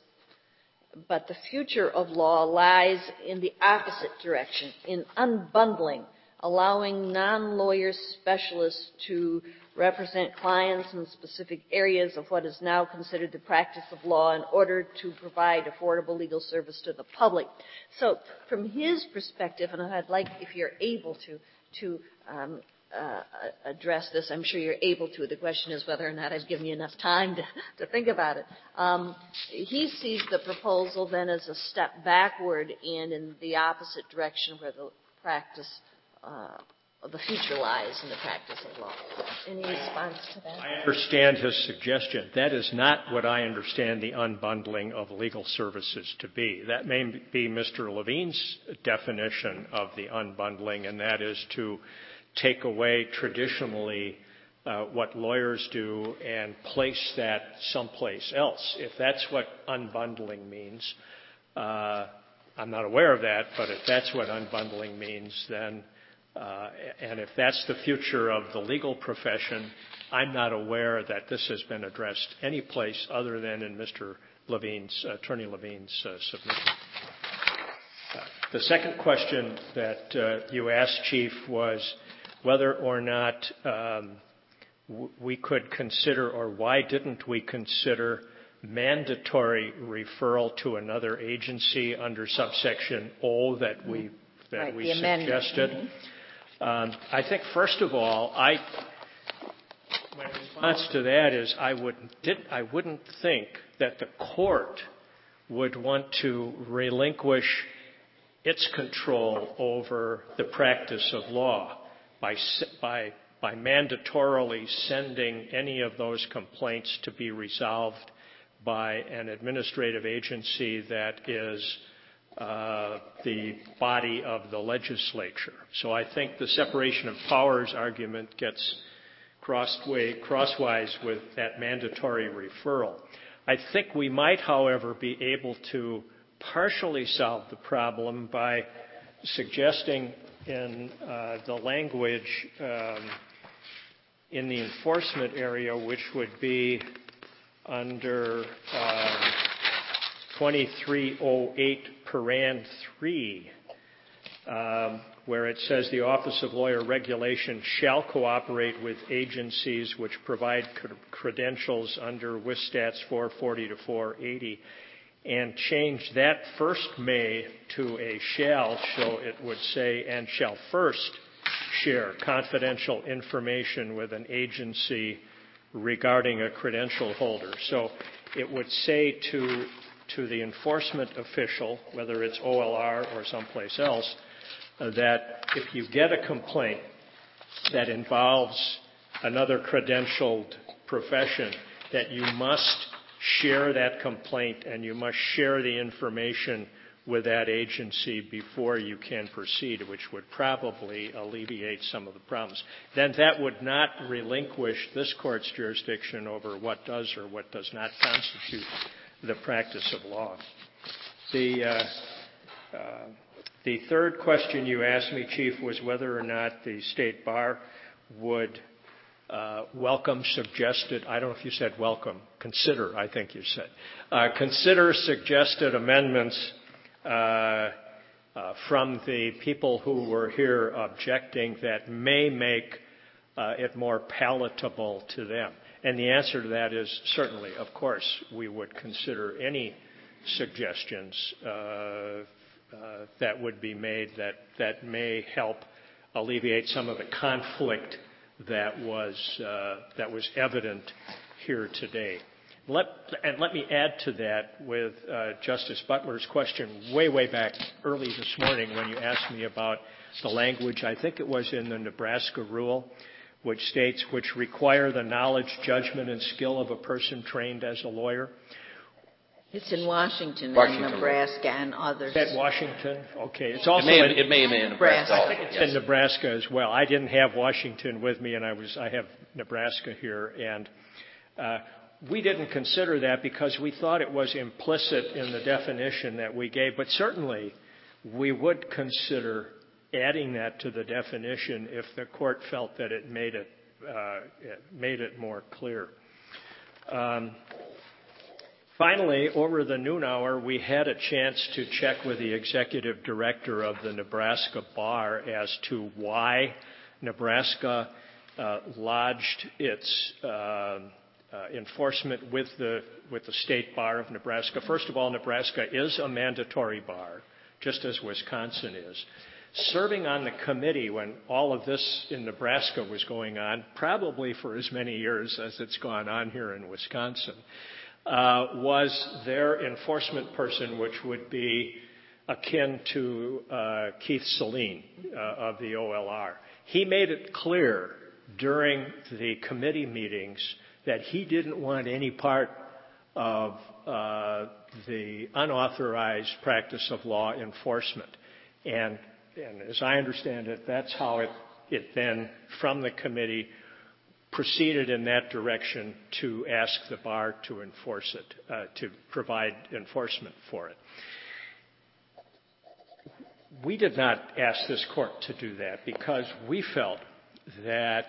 but the future of law lies in the opposite direction, in unbundling, allowing non-lawyer specialists to represent clients in specific areas of what is now considered the practice of law in order to provide affordable legal service to the public. So from his perspective, and I'd like, if you're able to, to um, uh, address this, I'm sure you're able to. The question is whether or not I've given you enough time to, to think about it. Um, he sees the proposal then as a step backward and in the opposite direction where the practice uh, the future lies in the practice of law. Any response to that? I understand his suggestion. That is not what I understand the unbundling of legal services to be. That may be Mister Levine's definition of the unbundling, and that is to take away traditionally uh, what lawyers do and place that someplace else. If that's what unbundling means, uh, I'm not aware of that, but if that's what unbundling means, then Uh, and if that's the future of the legal profession, I'm not aware that this has been addressed any place other than in Mister Levine's, uh, Attorney Levine's uh, submission. Uh, the second question that uh, you asked, Chief, was whether or not um, w- we could consider, or why didn't we consider mandatory referral to another agency under subsection O that we that right, we the suggested. Mm-hmm. Um, I think, first of all, I, my response to that is I wouldn't, did, I wouldn't think that the court would want to relinquish its control over the practice of law by, by, by mandatorily sending any of those complaints to be resolved by an administrative agency that is Uh, the body of the legislature. So I think the separation of powers argument gets crossed way, crosswise with that mandatory referral. I think we might, however, be able to partially solve the problem by suggesting in uh, the language um, in the enforcement area, which would be under um, twenty-three oh eight Paran three, um, where it says the Office of Lawyer Regulation shall cooperate with agencies which provide credentials under W S Stats four forty to four eighty, and change that first may to a shall, so it would say, and shall first share confidential information with an agency regarding a credential holder. So it would say to to the enforcement official, whether it's O L R or someplace else, uh, that if you get a complaint that involves another credentialed profession, that you must share that complaint and you must share the information with that agency before you can proceed, which would probably alleviate some of the problems. Then that would not relinquish this court's jurisdiction over what does or what does not constitute the practice of law. The, uh, uh, the third question you asked me, Chief, was whether or not the State Bar would uh, welcome suggested, I don't know if you said welcome, consider, I think you said, uh, consider suggested amendments uh, uh, from the people who were here objecting that may make uh, it more palatable to them. And the answer to that is certainly, of course, we would consider any suggestions uh, uh, that would be made that, that may help alleviate some of the conflict that was, uh, that was evident here today. Let, and let me add to that with uh, Justice Butler's question way, way back early this morning when you asked me about the language, I think it was in the Nebraska rule, which states, which require the knowledge, judgment, and skill of a person trained as a lawyer. It's in Washington, Washington. and Nebraska, and others. Is that Washington? Okay. It's also it may have, in, it may have been in Nebraska. Nebraska. I think it's yes. in Nebraska as well. I didn't have Washington with me, and I was I have Nebraska here, and uh, we didn't consider that because we thought it was implicit in the definition that we gave. But certainly, we would consider adding that to the definition if the court felt that it made it, uh, it made it more clear. Um, finally, over the noon hour, we had a chance to check with the executive director of the Nebraska Bar as to why Nebraska uh, lodged its uh, uh, enforcement with the with the State Bar of Nebraska. First of all, Nebraska is a mandatory bar, just as Wisconsin is. Serving on the committee when all of this in Nebraska was going on, probably for as many years as it's gone on here in Wisconsin, uh, was their enforcement person, which would be akin to uh, Keith Saline uh, of the O L R. He made it clear during the committee meetings that he didn't want any part of uh, the unauthorized practice of law enforcement. And, and as I understand it, that's how it, it then, from the committee, proceeded in that direction to ask the bar to enforce it, uh, to provide enforcement for it. We did not ask this court to do that because we felt that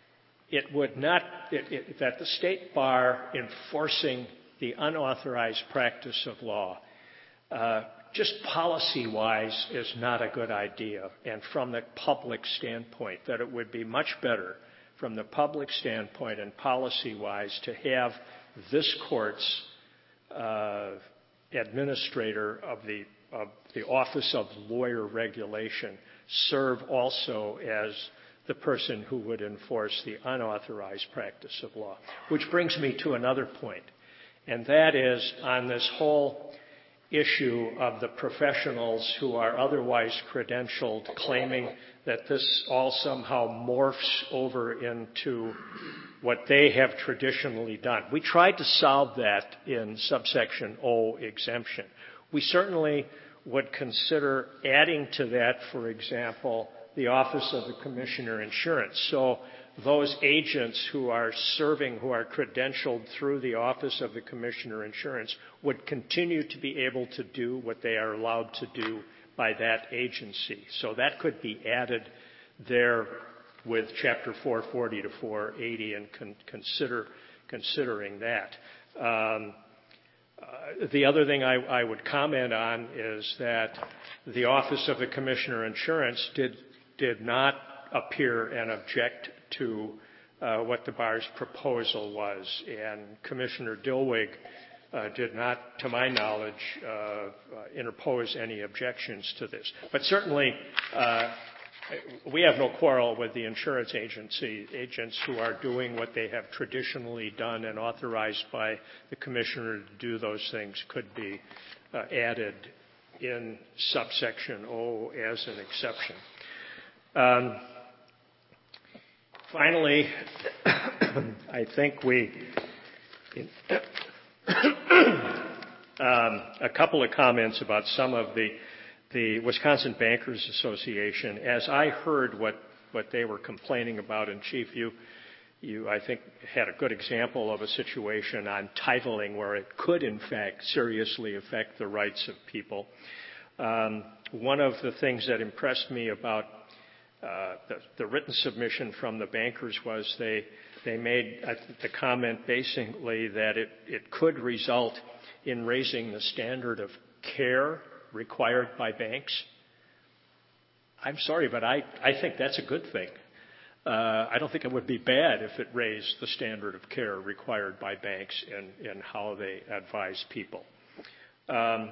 it would not, it, it, that the State Bar enforcing the unauthorized practice of law, uh, just policy-wise, is not a good idea. And from the public standpoint, that it would be much better from the public standpoint and policy-wise to have this court's uh, administrator of the of the Office of Lawyer Regulation serve also as the person who would enforce the unauthorized practice of law. Which brings me to another point, and that is on this whole issue of the professionals who are otherwise credentialed claiming that this all somehow morphs over into what they have traditionally done. We tried to solve that in subsection O exemption. We certainly would consider adding to that, for example, the Office of the Commissioner Insurance. So those agents who are serving, who are credentialed through the Office of the Commissioner Insurance would continue to be able to do what they are allowed to do by that agency. So that could be added there with Chapter four forty to four eighty and con- consider considering that. Um, Uh, the other thing I, I would comment on is that the Office of the Commissioner Insurance did did not appear and object to uh, what the bar's proposal was, and Commissioner Dilwig uh, did not, to my knowledge, uh, uh, interpose any objections to this. But certainly, uh, we have no quarrel with the insurance agency, agents who are doing what they have traditionally done and authorized by the commissioner to do those things could be uh, added in subsection O as an exception. Um, finally, I think we, um, a couple of comments about some of the The Wisconsin Bankers Association. As I heard what, what they were complaining about, and Chief, you, you, I think, had a good example of a situation on titling where it could, in fact, seriously affect the rights of people. Um, one of the things that impressed me about uh, the, the written submission from the bankers was they, they made uh, the comment basically that it, it could result in raising the standard of care required by banks. I'm sorry, but I, I think that's a good thing. Uh, I don't think it would be bad if it raised the standard of care required by banks in, in how they advise people. Um,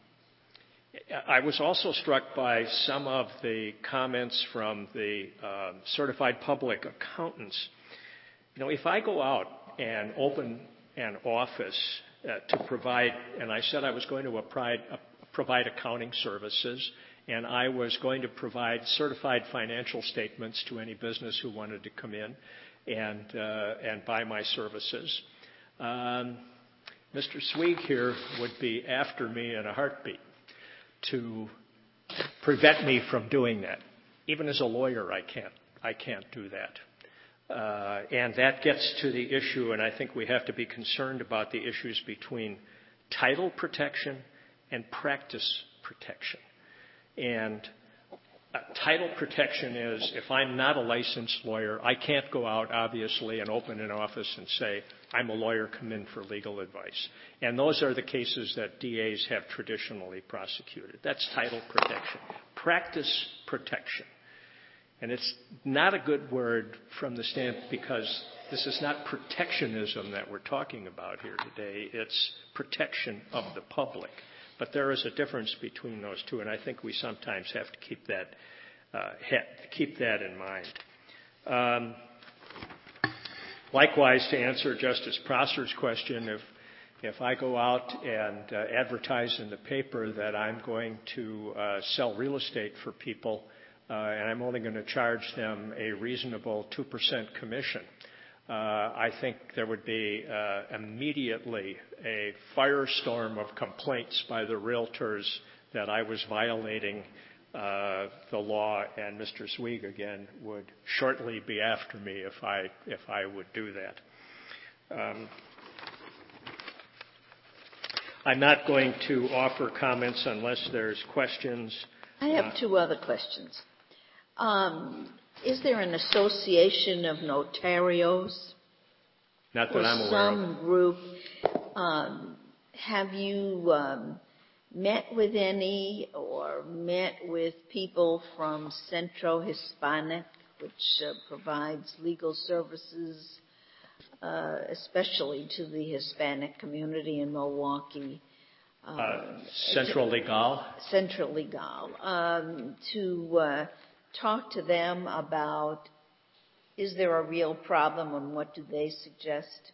I was also struck by some of the comments from the uh, certified public accountants. You know, if I go out and open an office uh, to provide, and I said I was going to apply, uh, provide accounting services, and I was going to provide certified financial statements to any business who wanted to come in and uh, and buy my services. Um, Mister Swig here would be after me in a heartbeat to prevent me from doing that. Even as a lawyer, I can't I can't do that. Uh, and that gets to the issue, and I think we have to be concerned about the issues between title protection and practice protection. And uh, title protection is, if I'm not a licensed lawyer, I can't go out, obviously, and open an office and say, I'm a lawyer, come in for legal advice. And those are the cases that D As have traditionally prosecuted. That's title protection. Practice protection And it's not a good word from the standpoint because this is not protectionism that we're talking about here today. It's protection of the public. But there is a difference between those two, and I think we sometimes have to keep that uh, ha- keep that in mind. Um, likewise, to answer Justice Prosser's question, if if I go out and uh, advertise in the paper that I'm going to uh, sell real estate for people, uh, and I'm only going to charge them a reasonable two percent commission, uh, I think there would be uh, immediately a firestorm of complaints by the realtors that I was violating uh, the law, and Mister Zweig again would shortly be after me if I if I would do that. Um, I'm not going to offer comments unless there's questions. I have Uh, two other questions. Um, is there an association of notarios? Not that or I'm aware some of. group? Um, have you um, met with any or met with people from Centro Hispanic, which uh, provides legal services, uh, especially to the Hispanic community in Milwaukee? Um, Uh, Central Legal. Central Legal, um, to uh, talk to them about, is there a real problem and what do they suggest?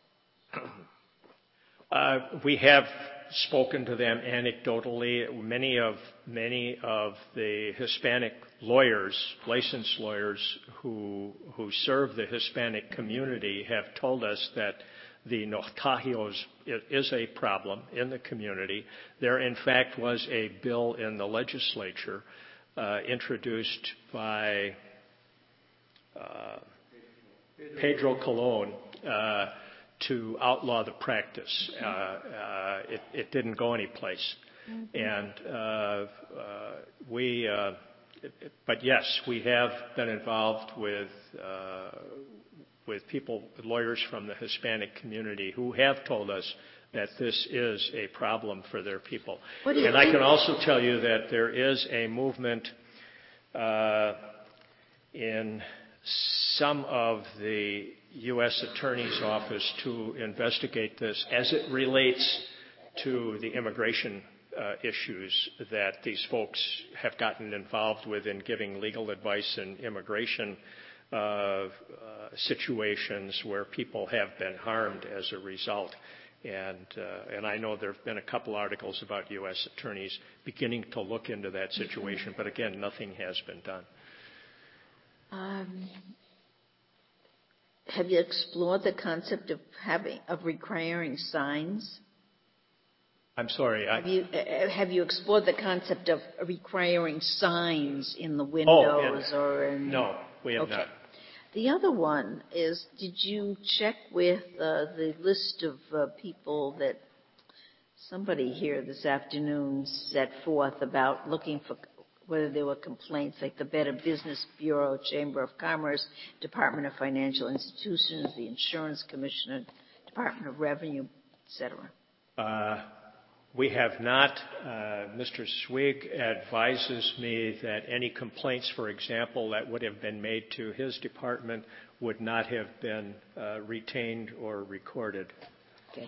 Uh, we have spoken to them anecdotally. Many of many of the Hispanic lawyers, licensed lawyers who who serve the Hispanic community, have told us that the notajios is a problem in the community. There, in fact, was a bill in the legislature uh, introduced by uh, Pedro Colon uh, to outlaw the practice. Uh, uh, it, it didn't go anyplace. Mm-hmm. And uh, uh, we, uh, it, it, but yes, we have been involved with uh, with people, lawyers from the Hispanic community who have told us that this is a problem for their people. And I can also tell you that there is a movement uh, in some of the U S Attorney's Office to investigate this as it relates to the immigration uh, issues that these folks have gotten involved with in giving legal advice in immigration uh, uh, situations where people have been harmed as a result. And, uh, and I know there have been a couple articles about U S attorneys beginning to look into that situation, but again, nothing has been done. Um, have you explored the concept of having of requiring signs? I'm sorry. I, have you uh, have you explored the concept of requiring signs in the windows oh, in, or in? No, we have okay. not. The other one is: did you check with uh, the list of uh, people that somebody here this afternoon set forth about looking for? Whether there were complaints like the Better Business Bureau, Chamber of Commerce, Department of Financial Institutions, the Insurance Commissioner, Department of Revenue, et cetera? Uh, we have not. Uh, Mister Zweig advises me that any complaints, for example, that would have been made to his department would not have been uh, retained or recorded. Okay.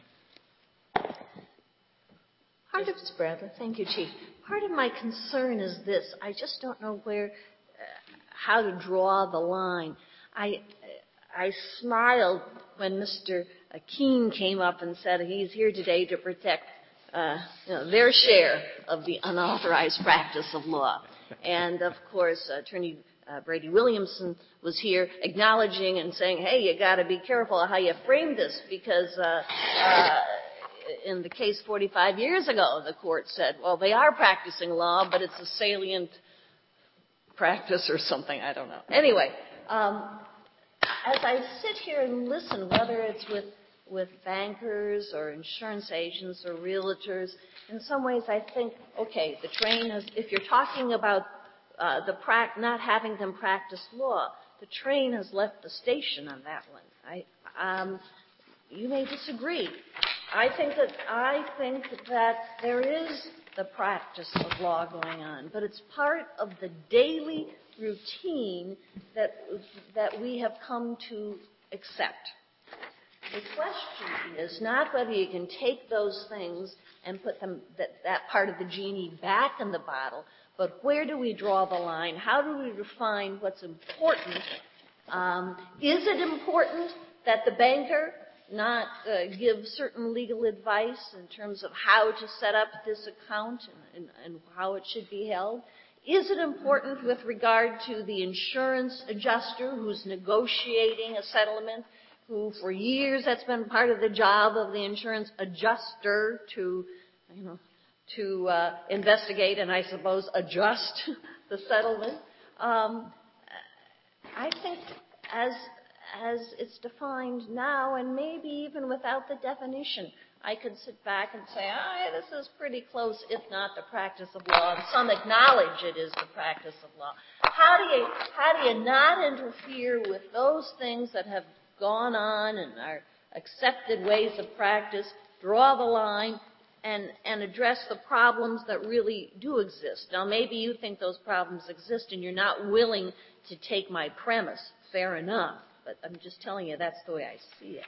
Part of Bradley. Thank you, Chief. Part of my concern is this. I just don't know where, uh, how to draw the line. I, I smiled when Mister Keene came up and said he's here today to protect uh, you know, their share of the unauthorized practice of law. And, of course, Attorney uh, Brady Williamson was here acknowledging and saying, hey, you got to be careful how you frame this because uh, uh, in the case forty-five years ago, the court said, well, they are practicing law, but it's a salient practice or something. I don't know. Anyway, um, as I sit here and listen, whether it's with, with bankers or insurance agents or realtors, in some ways I think, okay, the train has, if you're talking about uh, the pra- not having them practice law, the train has left the station on that one. I, um, you may disagree. I think that I think that there is the practice of law going on, but it's part of the daily routine that, that we have come to accept. The question is not whether you can take those things and put them, that, that part of the genie back in the bottle, but where do we draw the line? How do we define what's important? Um, is it important that the banker not uh, give certain legal advice in terms of how to set up this account and, and, and how it should be held? Is it important with regard to the insurance adjuster who's negotiating a settlement, who for years that's been part of the job of the insurance adjuster to, you know, to uh, investigate and I suppose adjust the settlement? Um, I think as as it's defined now, and maybe even without the definition, I could sit back and say, ah, this is pretty close, if not the practice of law, and some acknowledge it is the practice of law. How do you, how do you not interfere with those things that have gone on and are accepted ways of practice, draw the line, and, and address the problems that really do exist? Now, maybe you think those problems exist and you're not willing to take my premise. Fair enough. But I'm just telling you that's the way I see it.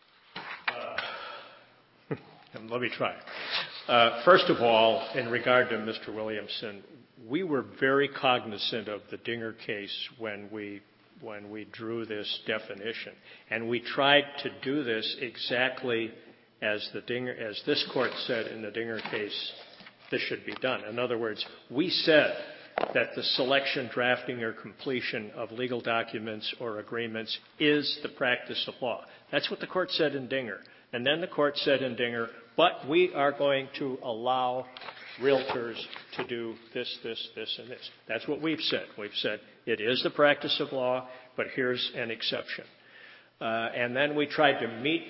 Uh, let me try. Uh, first of all, in regard to Mister Williamson, we were very cognizant of the Dinger case when we when we drew this definition, and we tried to do this exactly as the Dinger, as this court said in the Dinger case, this should be done. In other words, we said that the selection, drafting, or completion of legal documents or agreements is the practice of law. That's what the court said in Dinger. And then the court said in Dinger, but we are going to allow realtors to do this, this, this, and this. That's what we've said. We've said it is the practice of law, but here's an exception. Uh, and then we tried to meet,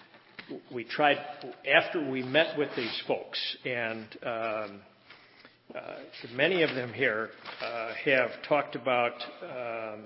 we tried, after we met with these folks, and um, Uh, many of them here uh, have talked about um,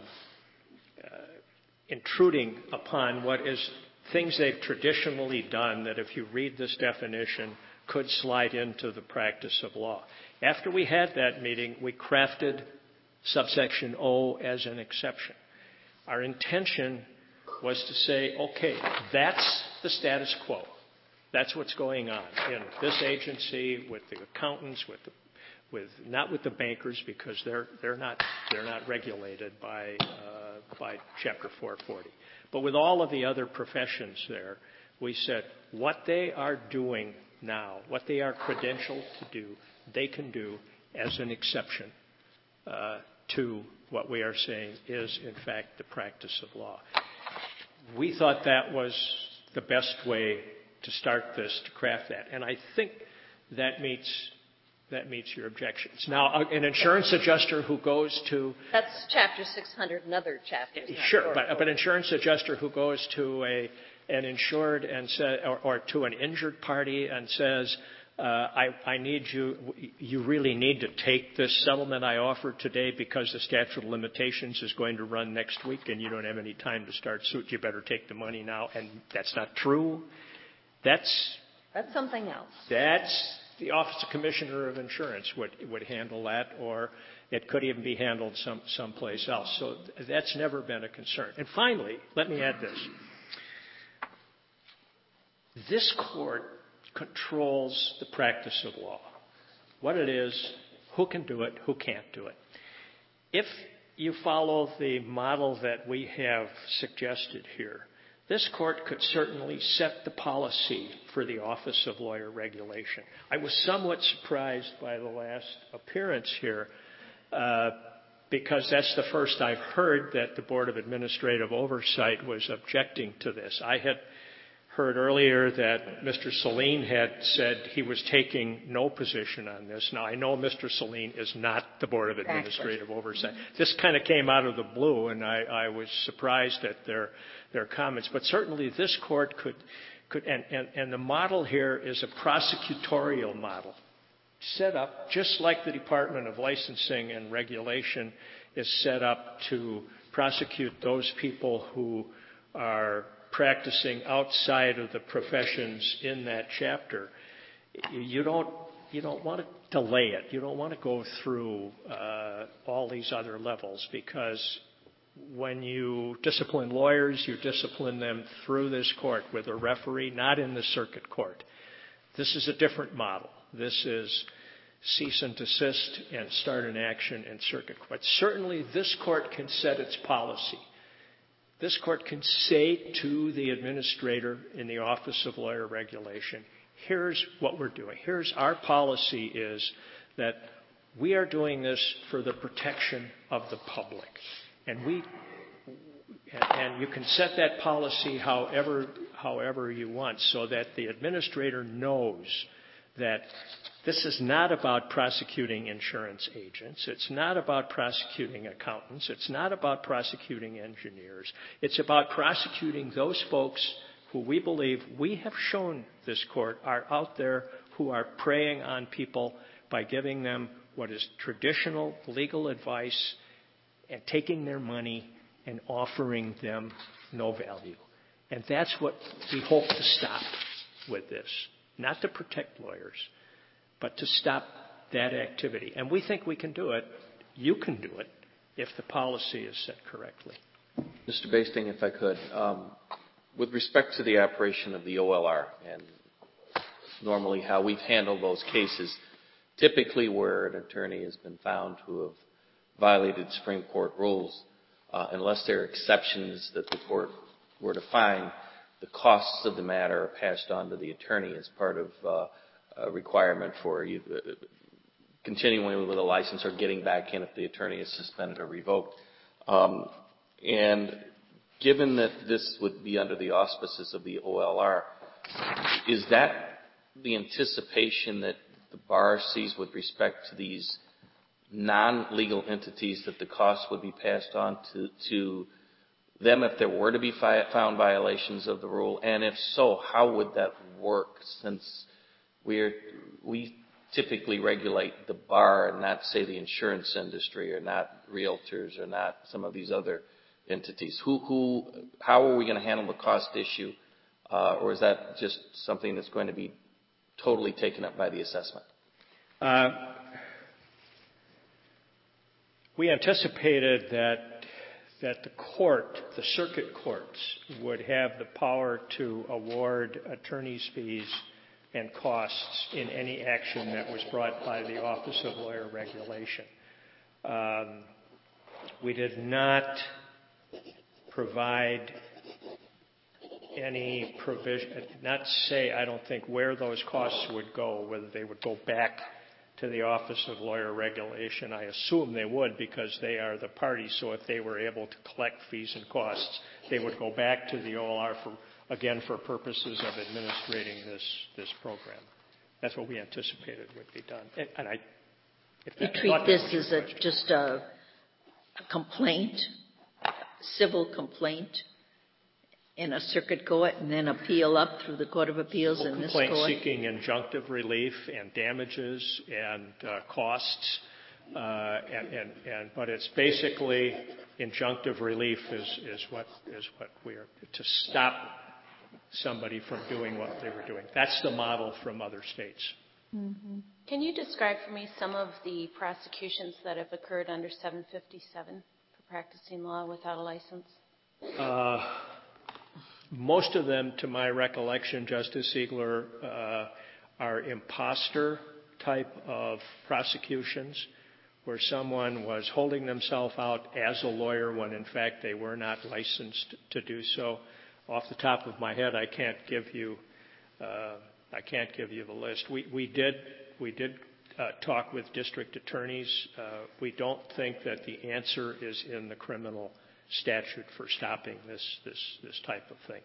uh, intruding upon what is things they've traditionally done that if you read this definition could slide into the practice of law. After we had that meeting, we crafted subsection O as an exception. Our intention was to say, okay, that's the status quo. That's what's going on in this agency with the accountants, with the With not with the bankers because they're they're not they're not regulated by uh, by Chapter four forty, but with all of the other professions there, we said what they are doing now, what they are credentialed to do, they can do as an exception uh, to what we are saying is in fact the practice of law. We thought that was the best way to start this, to craft that, and I think that meets. That meets your objections. Now, an insurance adjuster who goes to... That's Chapter six hundred, another chapter. Sure, but, but an insurance adjuster who goes to a an insured and say, or, or to an injured party and says, uh, I, I need you, you really need to take this settlement I offered today because the statute of limitations is going to run next week and you don't have any time to start suit. You better take the money now. And that's not true. That's... That's something else. That's... The Office of Commissioner of Insurance would would handle that, or it could even be handled some someplace else. So that's never been a concern. And finally, let me add this. This court controls the practice of law. What it is, who can do it, who can't do it. If you follow the model that we have suggested here, this court could certainly set the policy for the Office of Lawyer Regulation. I was somewhat surprised by the last appearance here uh, because that's the first I've heard that the Board of Administrative Oversight was objecting to this. I had heard earlier that Mister Saline had said he was taking no position on this. Now, I know Mister Saline is not the Board of Administrative Oversight. This kind of came out of the blue, and I, I was surprised at their their comments. But certainly this court could, could and, and, and the model here is a prosecutorial model set up just like the Department of Licensing and Regulation is set up to prosecute those people who are practicing outside of the professions in that chapter. You don't you don't want to delay it. You don't want to go through uh, all these other levels, because when you discipline lawyers, you discipline them through this court with a referee, not in the circuit court. This is a different model. This is cease and desist and start an action in circuit court. Certainly this court can set its policy. This court can say to the administrator in the Office of Lawyer Regulation, here's what we're doing. Here's our policy is that we are doing this for the protection of the public. And we, and you can set that policy however, however you want, so that the administrator knows that this is not about prosecuting insurance agents. It's not about prosecuting accountants. It's not about prosecuting engineers. It's about prosecuting those folks who we believe we have shown this court are out there, who are preying on people by giving them what is traditional legal advice and taking their money and offering them no value. And that's what we hope to stop with this. Not to protect lawyers, but to stop that activity. And we think we can do it. You can do it if the policy is set correctly. Mister Basting, if I could, um, with respect to the operation of the O L R and normally how we've handled those cases, typically where an attorney has been found to have violated Supreme Court rules, uh, unless there are exceptions that the court were to find, the costs of the matter are passed on to the attorney as part of uh, a requirement for you, uh, continuing with a license or getting back in if the attorney is suspended or revoked. Um, and given that this would be under the auspices of the O L R, is that the anticipation that the bar sees with respect to these non-legal entities, that the costs would be passed on to, to them if there were to be fi- found violations of the rule? And if so, how would that work, since we're, we typically regulate the bar and not, say, the insurance industry or not realtors or not some of these other entities? Who, who, how are we going to handle the cost issue? Uh, or is that just something that's going to be totally taken up by the assessment? Uh, we anticipated that that the court, the circuit courts, would have the power to award attorney's fees and costs in any action that was brought by the Office of Lawyer Regulation. Um, we did not provide any provision, not say, I don't think, where those costs would go, whether they would go back to the Office of Lawyer Regulation. I assume they would, because they are the party, so if they were able to collect fees and costs, they would go back to the O L R for, again, for purposes of administrating this, this program. That's what we anticipated would be done. And, and I, if You that, treat this as a, just a, a complaint, a civil complaint, in a circuit court, and then appeal up through the Court of Appeals in this court? Complaint seeking injunctive relief and damages and uh, costs, uh, and, and, and but it's basically injunctive relief is, is what is what we are to stop somebody from doing what they were doing. That's the model from other states. Mm-hmm. Can you describe for me some of the prosecutions that have occurred under seven fifty-seven for practicing law without a license? Uh, Most of them, to my recollection, Justice Ziegler, uh, are imposter type of prosecutions where someone was holding themselves out as a lawyer when in fact they were not licensed to do so. Off the top of my head, I can't give you uh, I can't give you the list. We we did we did uh, talk with district attorneys. Uh, we don't think that the answer is in the criminal statute for stopping this this this type of thing.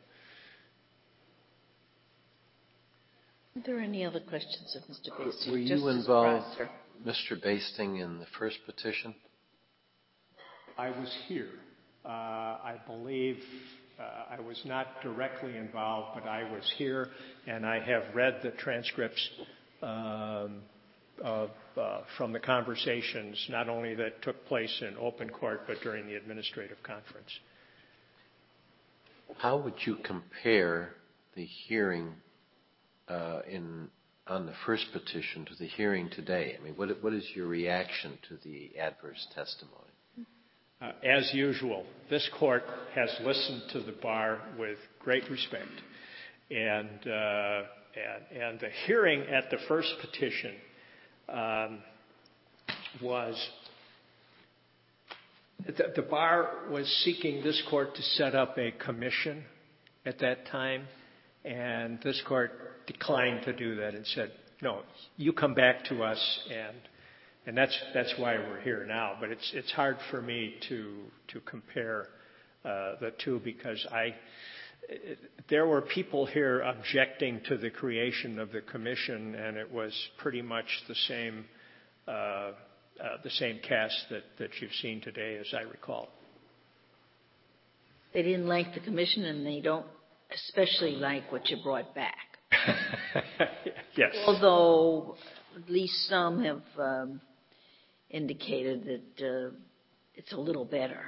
Are there any other questions of Mister Basting? Were you Justice involved, Prosser? Mister Basting, in the first petition? I was here. Uh, I believe uh, I was not directly involved, but I was here, and I have read the transcripts um, of, uh, from the conversations, not only that took place in open court, but during the administrative conference. How would you compare the hearing uh, in on the first petition to the hearing today? I mean, what, what is your reaction to the adverse testimony? Uh, as usual, this court has listened to the bar with great respect. And, uh, and, and the hearing at the first petition um, was, the, the bar was seeking this court to set up a commission at that time, and this court declined to do that and said, no, you come back to us, and and that's that's why we're here now. But it's it's hard for me to to compare uh, the two, because I it, there were people here objecting to the creation of the commission, and it was pretty much the same uh, uh, the same cast that, that you've seen today, as I recall. They didn't like the commission, and they don't especially like what you brought back. Yes. Although at least some have um, indicated that uh, it's a little better.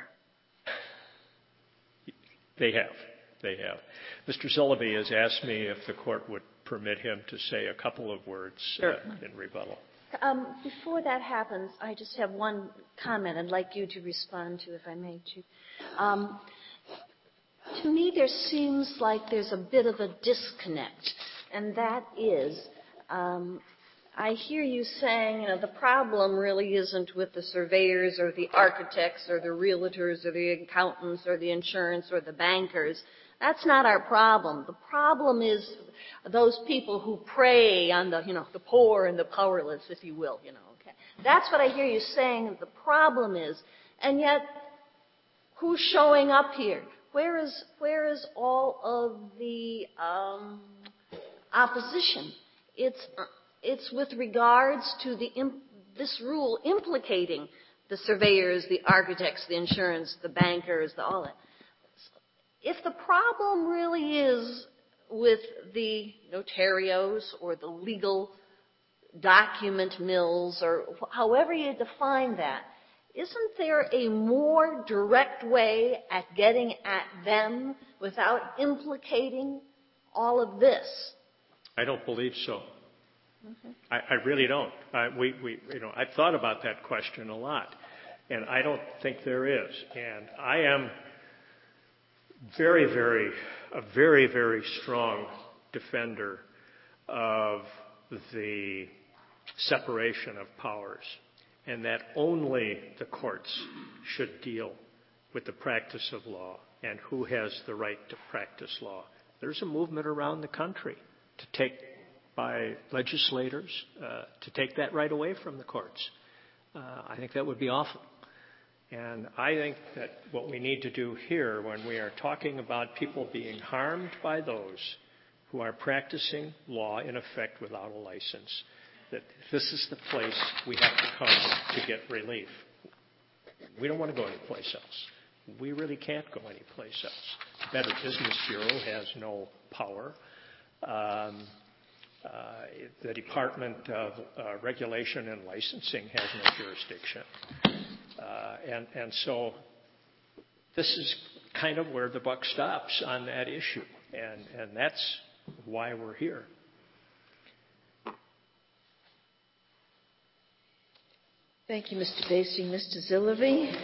They have. They have. Mister Zilleby has asked me if the court would permit him to say a couple of words uh, in rebuttal. Um, before that happens, I just have one comment I'd like you to respond to, if I may, Chief. Um, to me, there seems like there's a bit of a disconnect, and that is, um, I hear you saying, you know, the problem really isn't with the surveyors or the architects or the realtors or the accountants or the insurance or the bankers. That's not our problem. The problem is those people who prey on the, you know, the poor and the powerless, if you will, you know, okay. That's what I hear you saying the problem is. And yet, who's showing up here? Where is, where is all of the um, opposition? It's, uh, it's with regards to the imp- this rule implicating the surveyors, the architects, the insurance, the bankers, the all that. If the problem really is with the notarios or the legal document mills or however you define that, isn't there a more direct way at getting at them without implicating all of this? I don't believe so. Okay. I, I really don't. I, we, we, you know, I've thought about that question a lot, and I don't think there is. And I am very, very, a very, very strong defender of the separation of powers, and that only the courts should deal with the practice of law and who has the right to practice law. There's a movement around the country to take, by legislators, uh, to take that right away from the courts. Uh, I think that would be awful. And I think that what we need to do here, when we are talking about people being harmed by those who are practicing law in effect without a license, that this is the place we have to come to get relief. We don't want to go anyplace else. We really can't go anyplace else. The Better Business Bureau has no power. Um, uh, the Department of uh, Regulation and Licensing has no jurisdiction. Uh, and, and so this is kind of where the buck stops on that issue. And, and that's why we're here. Thank you, Mister Basing. Mister Zilleby?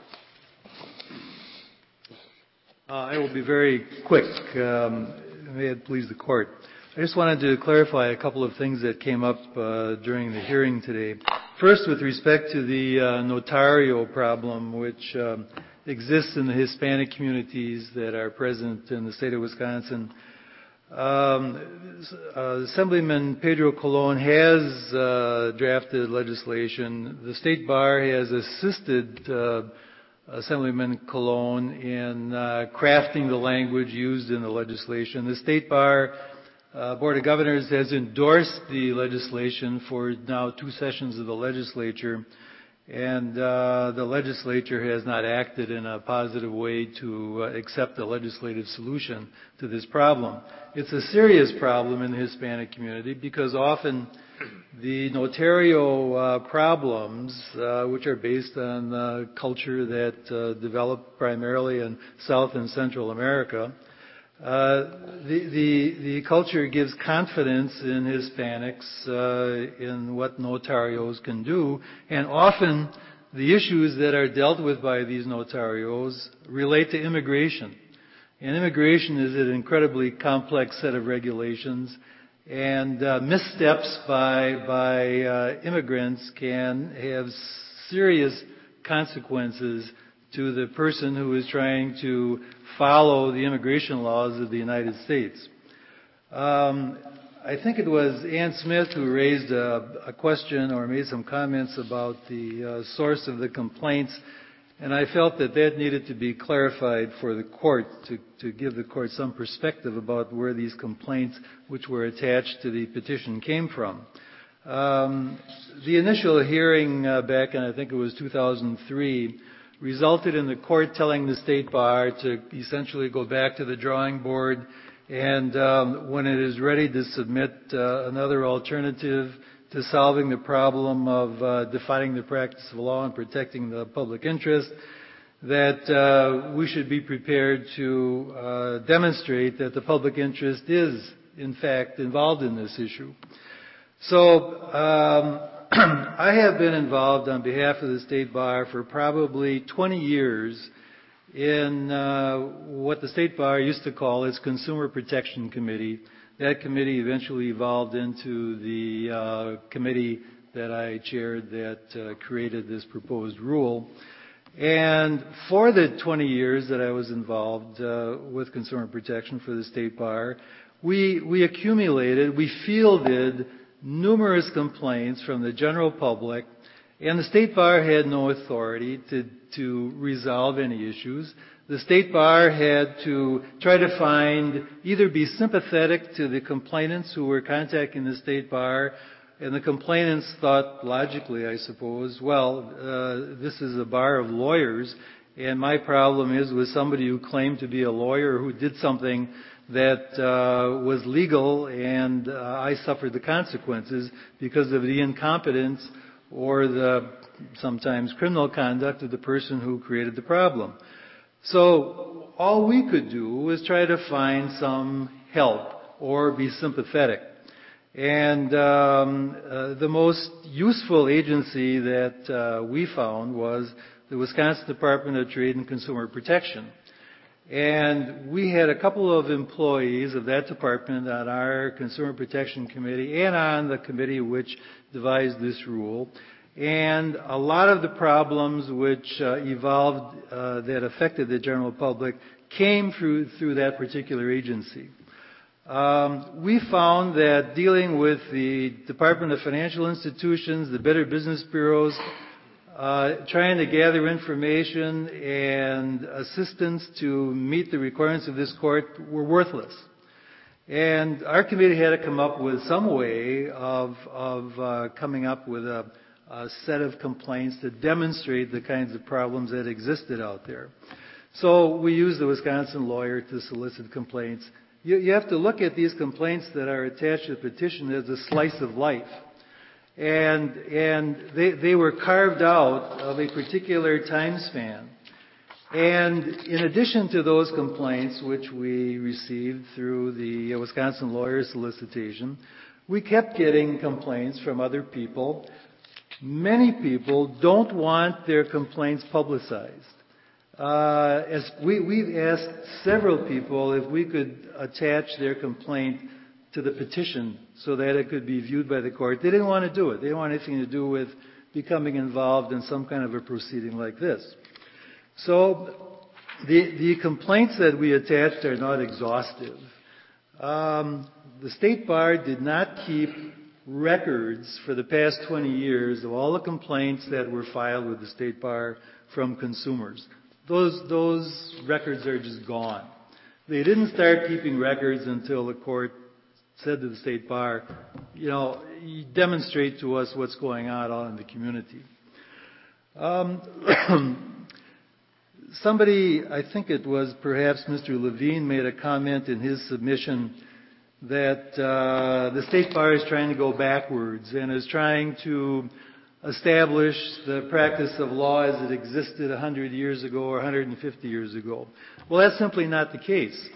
Uh, I will be very quick. Um, may it please the Court. I just wanted to clarify a couple of things that came up uh, during the hearing today. First, with respect to the uh, notario problem, which um, exists in the Hispanic communities that are present in the state of Wisconsin, um, uh, Assemblyman Pedro Colon has uh, drafted legislation. The State Bar has assisted uh, Assemblyman Colon in uh, crafting the language used in the legislation. The State Bar Uh, Board of Governors has endorsed the legislation for now two sessions of the legislature, and uh, the legislature has not acted in a positive way to uh, accept a legislative solution to this problem. It's a serious problem in the Hispanic community because often the notario uh, problems, uh, which are based on uh, culture that uh, developed primarily in South and Central America, Uh, the, the, the culture gives confidence in Hispanics uh, in what notarios can do, and often the issues that are dealt with by these notarios relate to immigration. And immigration is an incredibly complex set of regulations, and uh, missteps by, by uh, immigrants can have serious consequences to the person who is trying to follow the immigration laws of the United States. Um, I think it was Ann Smith who raised a, a question or made some comments about the uh, source of the complaints, and I felt that that needed to be clarified for the court to, to give the court some perspective about where these complaints, which were attached to the petition, came from. Um, the initial hearing uh, back in, I think it was two thousand three, resulted in the court telling the State Bar to essentially go back to the drawing board and um, when it is ready to submit uh, another alternative to solving the problem of uh, defining the practice of law and protecting the public interest, that uh, we should be prepared to uh, demonstrate that the public interest is, in fact, involved in this issue. So um, I have been involved on behalf of the State Bar for probably twenty years in uh, what the State Bar used to call its Consumer Protection Committee. That committee eventually evolved into the uh, committee that I chaired that uh, created this proposed rule. And for the twenty years that I was involved uh, with consumer protection for the State Bar, we, we accumulated, we fielded numerous complaints from the general public, and the State Bar had no authority to, to resolve any issues. The State Bar had to try to find, either be sympathetic to the complainants who were contacting the State Bar, and the complainants thought logically, I suppose, well, uh, this is a bar of lawyers, and my problem is with somebody who claimed to be a lawyer who did something that uh, was legal, and uh, I suffered the consequences because of the incompetence or the sometimes criminal conduct of the person who created the problem. So all we could do was try to find some help or be sympathetic. And um, uh, the most useful agency that uh, we found was the Wisconsin Department of Trade and Consumer Protection. And we had a couple of employees of that department on our Consumer Protection Committee and on the committee which devised this rule. And a lot of the problems which uh, evolved uh, that affected the general public came through, through that particular agency. Um, we found that dealing with the Department of Financial Institutions, the Better Business Bureaus, Uh, trying to gather information and assistance to meet the requirements of this court were worthless. And our committee had to come up with some way of, of uh, coming up with a, a set of complaints to demonstrate the kinds of problems that existed out there. So we used the Wisconsin lawyer to solicit complaints. You, you have to look at these complaints that are attached to the petition as a slice of life. And, and they, they were carved out of a particular time span. And in addition to those complaints, which we received through the Wisconsin lawyer solicitation, we kept getting complaints from other people. Many people don't want their complaints publicized. Uh, as we, we've asked several people if we could attach their complaint to the petition so that it could be viewed by the court. They didn't want to do it. They didn't want anything to do with becoming involved in some kind of a proceeding like this. So the, the complaints that we attached are not exhaustive. Um, the State Bar did not keep records for the past twenty years of all the complaints that were filed with the State Bar from consumers. Those, those records are just gone. They didn't start keeping records until the court said to the State Bar, you know, you demonstrate to us what's going on out in the community. Um, somebody, I think it was perhaps Mister Levine, made a comment in his submission that uh, the State Bar is trying to go backwards and is trying to establish the practice of law as it existed one hundred years ago or one hundred fifty years ago. Well, that's simply not the case.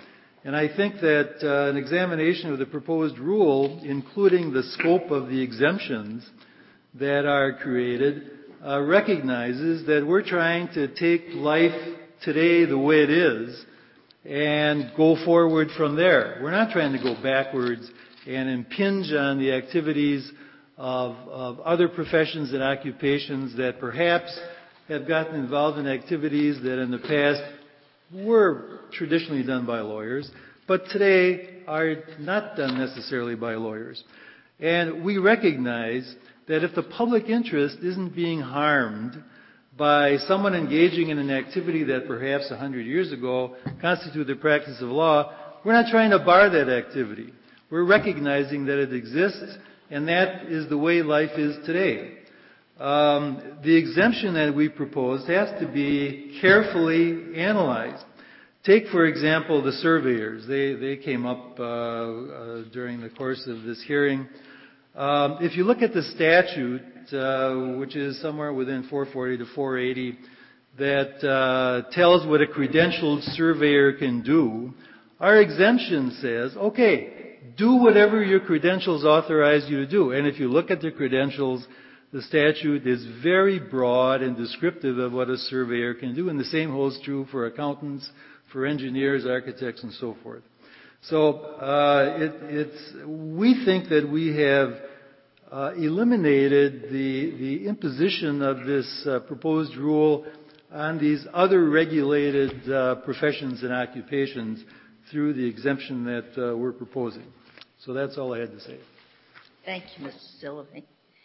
And I think that uh, an examination of the proposed rule, including the scope of the exemptions that are created, uh, recognizes that we're trying to take life today the way it is and go forward from there. We're not trying to go backwards and impinge on the activities of, of other professions and occupations that perhaps have gotten involved in activities that in the past were traditionally done by lawyers, but today are not done necessarily by lawyers. And we recognize that if the public interest isn't being harmed by someone engaging in an activity that perhaps a hundred years ago constituted the practice of law, we're not trying to bar that activity. We're recognizing that it exists, and that is the way life is today. Um, the exemption that we proposed has to be carefully analyzed. Take, for example, the surveyors. They, they came up uh, uh, during the course of this hearing. Um, if you look at the statute, uh, which is somewhere within four forty to four eighty, that uh, tells what a credentialed surveyor can do, our exemption says, okay, do whatever your credentials authorize you to do. And if you look at the credentials, the statute is very broad and descriptive of what a surveyor can do, and the same holds true for accountants, for engineers, architects, and so forth. So uh, it, it's, we think that we have uh, eliminated the, the imposition of this uh, proposed rule on these other regulated uh, professions and occupations through the exemption that uh, we're proposing. So that's all I had to say. Thank you, Mister Silverby.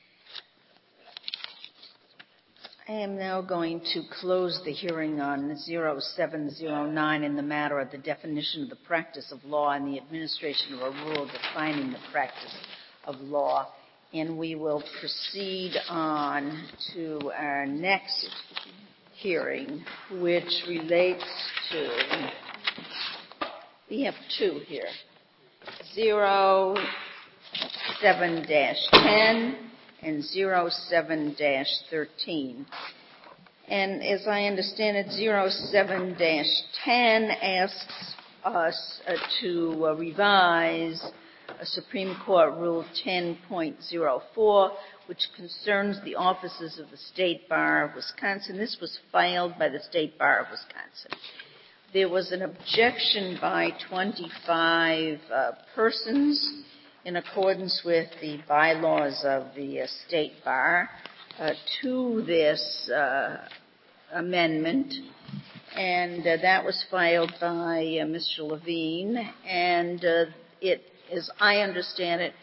I am now going to close the hearing on zero seven zero nine in the matter of the definition of the practice of law and the administration of a rule defining the practice of law. And we will proceed on to our next hearing, which relates to, we have two here, zero seven dash ten and zero seven dash thirteen. And as I understand it, zero seven dash ten asks us uh, to uh, revise a Supreme Court Rule ten point oh four, which concerns the offices of the State Bar of Wisconsin. This was filed by the State Bar of Wisconsin. There was an objection by twenty-five uh, persons in accordance with the bylaws of the uh, State Bar uh, to this uh, amendment, and uh, that was filed by uh, Mister Levine, and uh, it, as I understand it,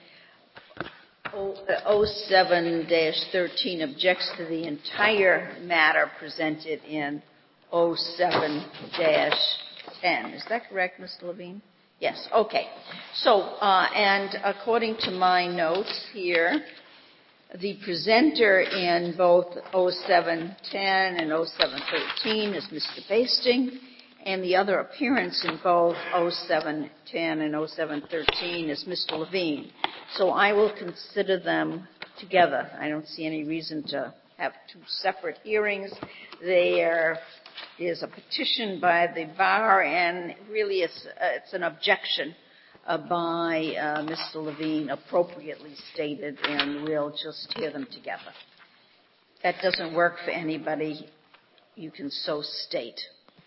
oh seven dash thirteen objects to the entire matter presented in oh seven dash ten. Is that correct, Mister Levine? Yes, okay. So, uh, and according to my notes here, the presenter in both oh seven ten and oh seven thirteen is Mister Basting, and the other appearance in both oh seven ten and oh seven thirteen is Mister Levine. So I will consider them together. I don't see any reason to have two separate hearings. There is a petition by the bar, and really it's, uh, it's an objection uh, by uh, Mister Levine, appropriately stated, and we'll just hear them together. If that doesn't work for anybody, you can so state.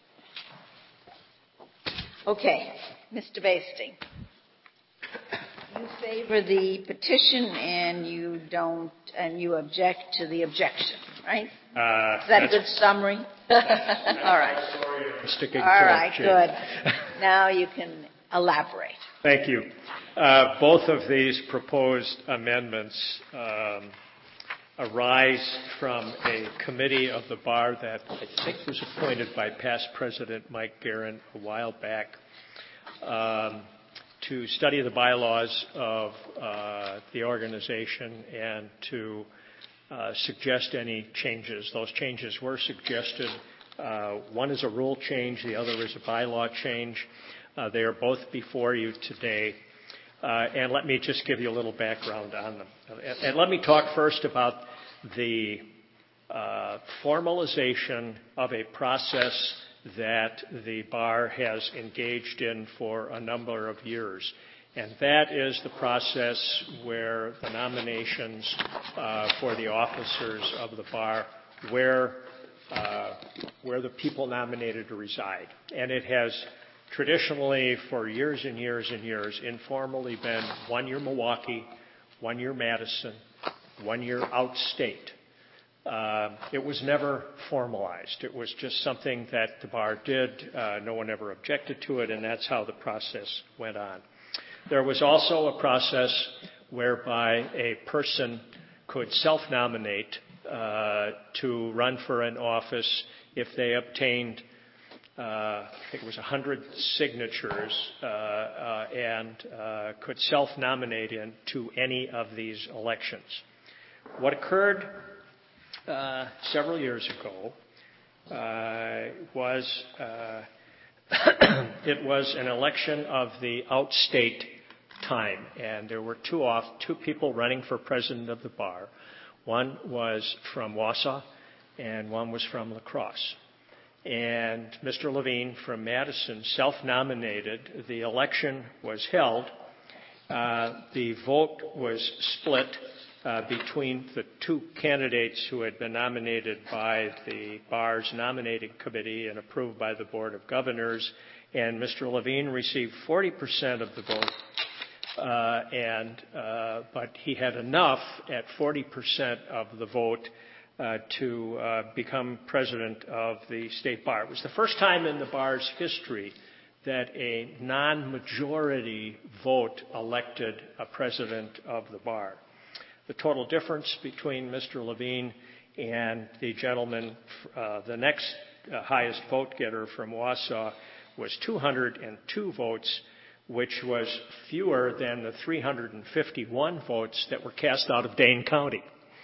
Okay, Mister Basting. You favor the petition and you don't, and you object to the objection, right? Uh, Is that a good summary? All right. Sticking All right, to good. Now you can elaborate. Thank you. Uh, both of these proposed amendments um, arise from a committee of the bar that I think was appointed by past President Mike Guerin a while back um, to study the bylaws of uh, the organization and to uh, suggest any changes. Those changes were suggested. Uh, one is a rule change, the other is a bylaw change. Uh, they are both before you today. Uh, and let me just give you a little background on them. And, and let me talk first about the uh, formalization of a process that the bar has engaged in for a number of years. And that is the process where the nominations uh, for the officers of the bar, where, uh, where the people nominated to reside. And it has traditionally, for years and years and years, informally been one year Milwaukee, one year Madison, one year outstate. Uh, it was never formalized. It was just something that the bar did. Uh, no one ever objected to it, and that's how the process went on. There was also a process whereby a person could self-nominate uh, to run for an office if they obtained, uh, I think it was one hundred signatures, uh, uh, and uh, could self-nominate into any of these elections. What occurred uh, several years ago uh, was uh, it was an election of the outstate time, and there were two off two people running for president of the bar. One was from Wausau, and one was from La Crosse. And Mister Levine from Madison self-nominated. The election was held. Uh, the vote was split uh, between the two candidates who had been nominated by the bar's nominating committee and approved by the Board of Governors. And Mister Levine received forty percent of the vote, uh, and uh, but he had enough at forty percent of the vote uh, to uh, become president of the state bar. It was the first time in the bar's history that a non-majority vote elected a president of the bar. The total difference between Mister Levine and the gentleman, uh, the next uh, highest vote getter from Wausau, was two hundred two votes, which was fewer than the three hundred fifty-one votes that were cast out of Dane County.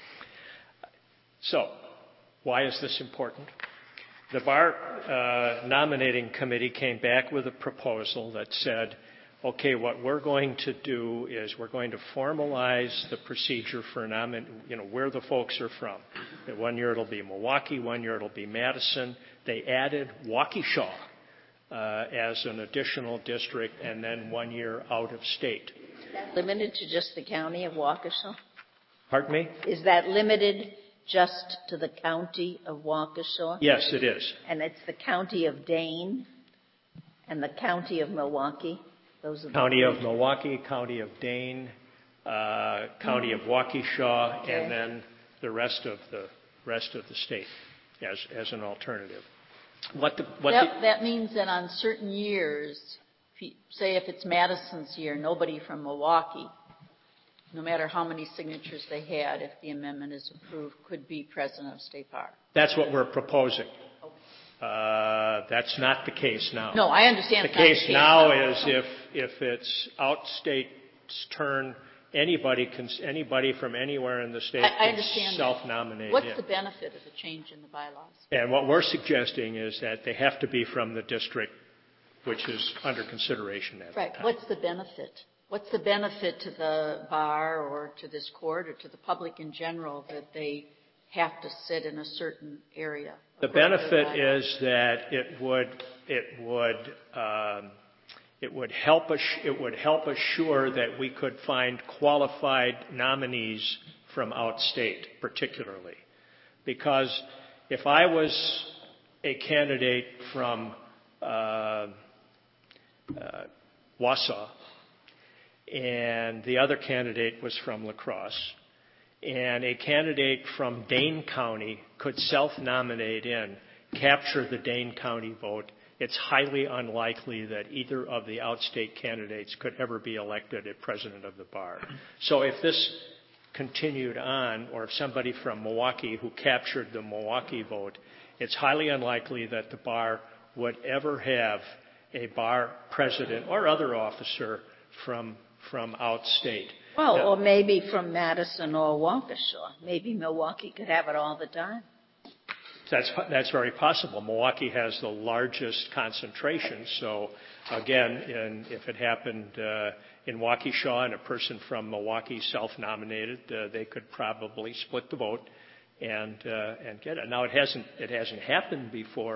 So, why is this important? The bar uh, nominating committee came back with a proposal that said, okay, what we're going to do is we're going to formalize the procedure for nomin- you know, where the folks are from. That one year it'll be Milwaukee, one year it'll be Madison. They added Waukesha uh, as an additional district, and then one year out of state. Is that limited to just the county of Waukesha? Pardon me? Is that limited just to the county of Waukesha? Yes, it is. And it's the county of Dane and the county of Milwaukee? Those are the County three. of Milwaukee, County of Dane, uh, County of Waukesha, Okay. and then the rest of the rest of the state as as an alternative. What the, what that, the, that means that on certain years, if you, say if it's Madison's year, nobody from Milwaukee, no matter how many signatures they had, if the amendment is approved, could be president of State Bar. That's what we're proposing. Uh, that's not the case now. No, I understand. The it's not case the case now now is if if it's outstate's turn, anybody can anybody from anywhere in the state I, I can understand self-nominate. What's in. the benefit of a change in the bylaws? And what we're suggesting is that they have to be from the district which is under consideration at Right. the time. What's the benefit? What's the benefit to the bar or to this court or to the public in general that they have to sit in a certain area? The benefit is that it would it would um, it would help us it would help assure that we could find qualified nominees from outstate, particularly, because if I was a candidate from uh, uh, Wausau and the other candidate was from La Crosse, and a candidate from Dane County could self-nominate in, capture the Dane County vote, it's highly unlikely that either of the outstate candidates could ever be elected as president of the bar. So if this continued on, or if somebody from Milwaukee who captured the Milwaukee vote, it's highly unlikely that the bar would ever have a bar president or other officer from from outstate. Well, Now, or maybe from Madison or Waukesha. Maybe Milwaukee could have it all the time. That's that's very possible. Milwaukee has the largest concentration, so again, in, if it happened uh, in Waukesha and a person from Milwaukee self-nominated, uh, they could probably split the vote and uh, and get it. Now it hasn't it hasn't happened before,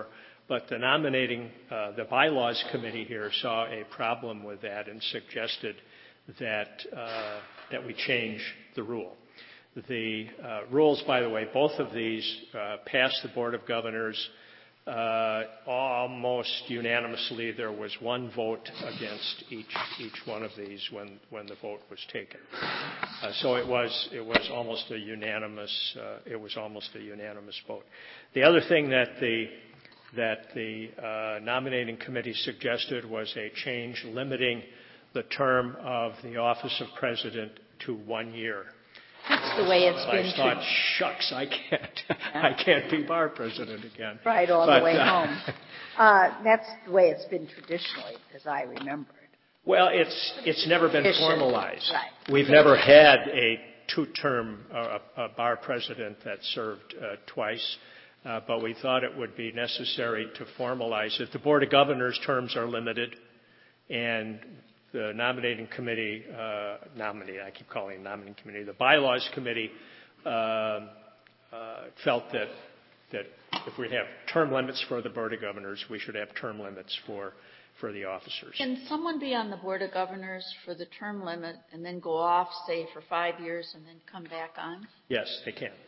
But the nominating, uh, the bylaws committee here saw a problem with that and suggested that, uh, that we change the rule. The uh, rules, by the way, both of these uh, passed the Board of Governors uh, almost unanimously. There was one vote against each each one of these when, when the vote was taken. Uh, so it was it was almost a unanimous uh, it was almost a unanimous vote. The other thing that the that the uh, nominating committee suggested was a change limiting the term of the office of president to one year. That's the way it's I been. I thought, shucks, I can't, I can't be bar president again. Right, all but, the way uh, home. Uh, that's the way it's been traditionally, as I remember it. Well, it's it's never been Tradition. formalized. Right. We've never had a two-term uh, a bar president that served uh, twice, uh, but we thought it would be necessary to formalize it. The Board of Governors' terms are limited, and the nominating committee, uh, nominate, I keep calling it nominating committee, the bylaws committee uh, uh, felt that that if we have term limits for the Board of Governors, we should have term limits for, for the officers. Can someone be on the Board of Governors for the term limit and then go off, say, for five years and then come back on? Yes, they can.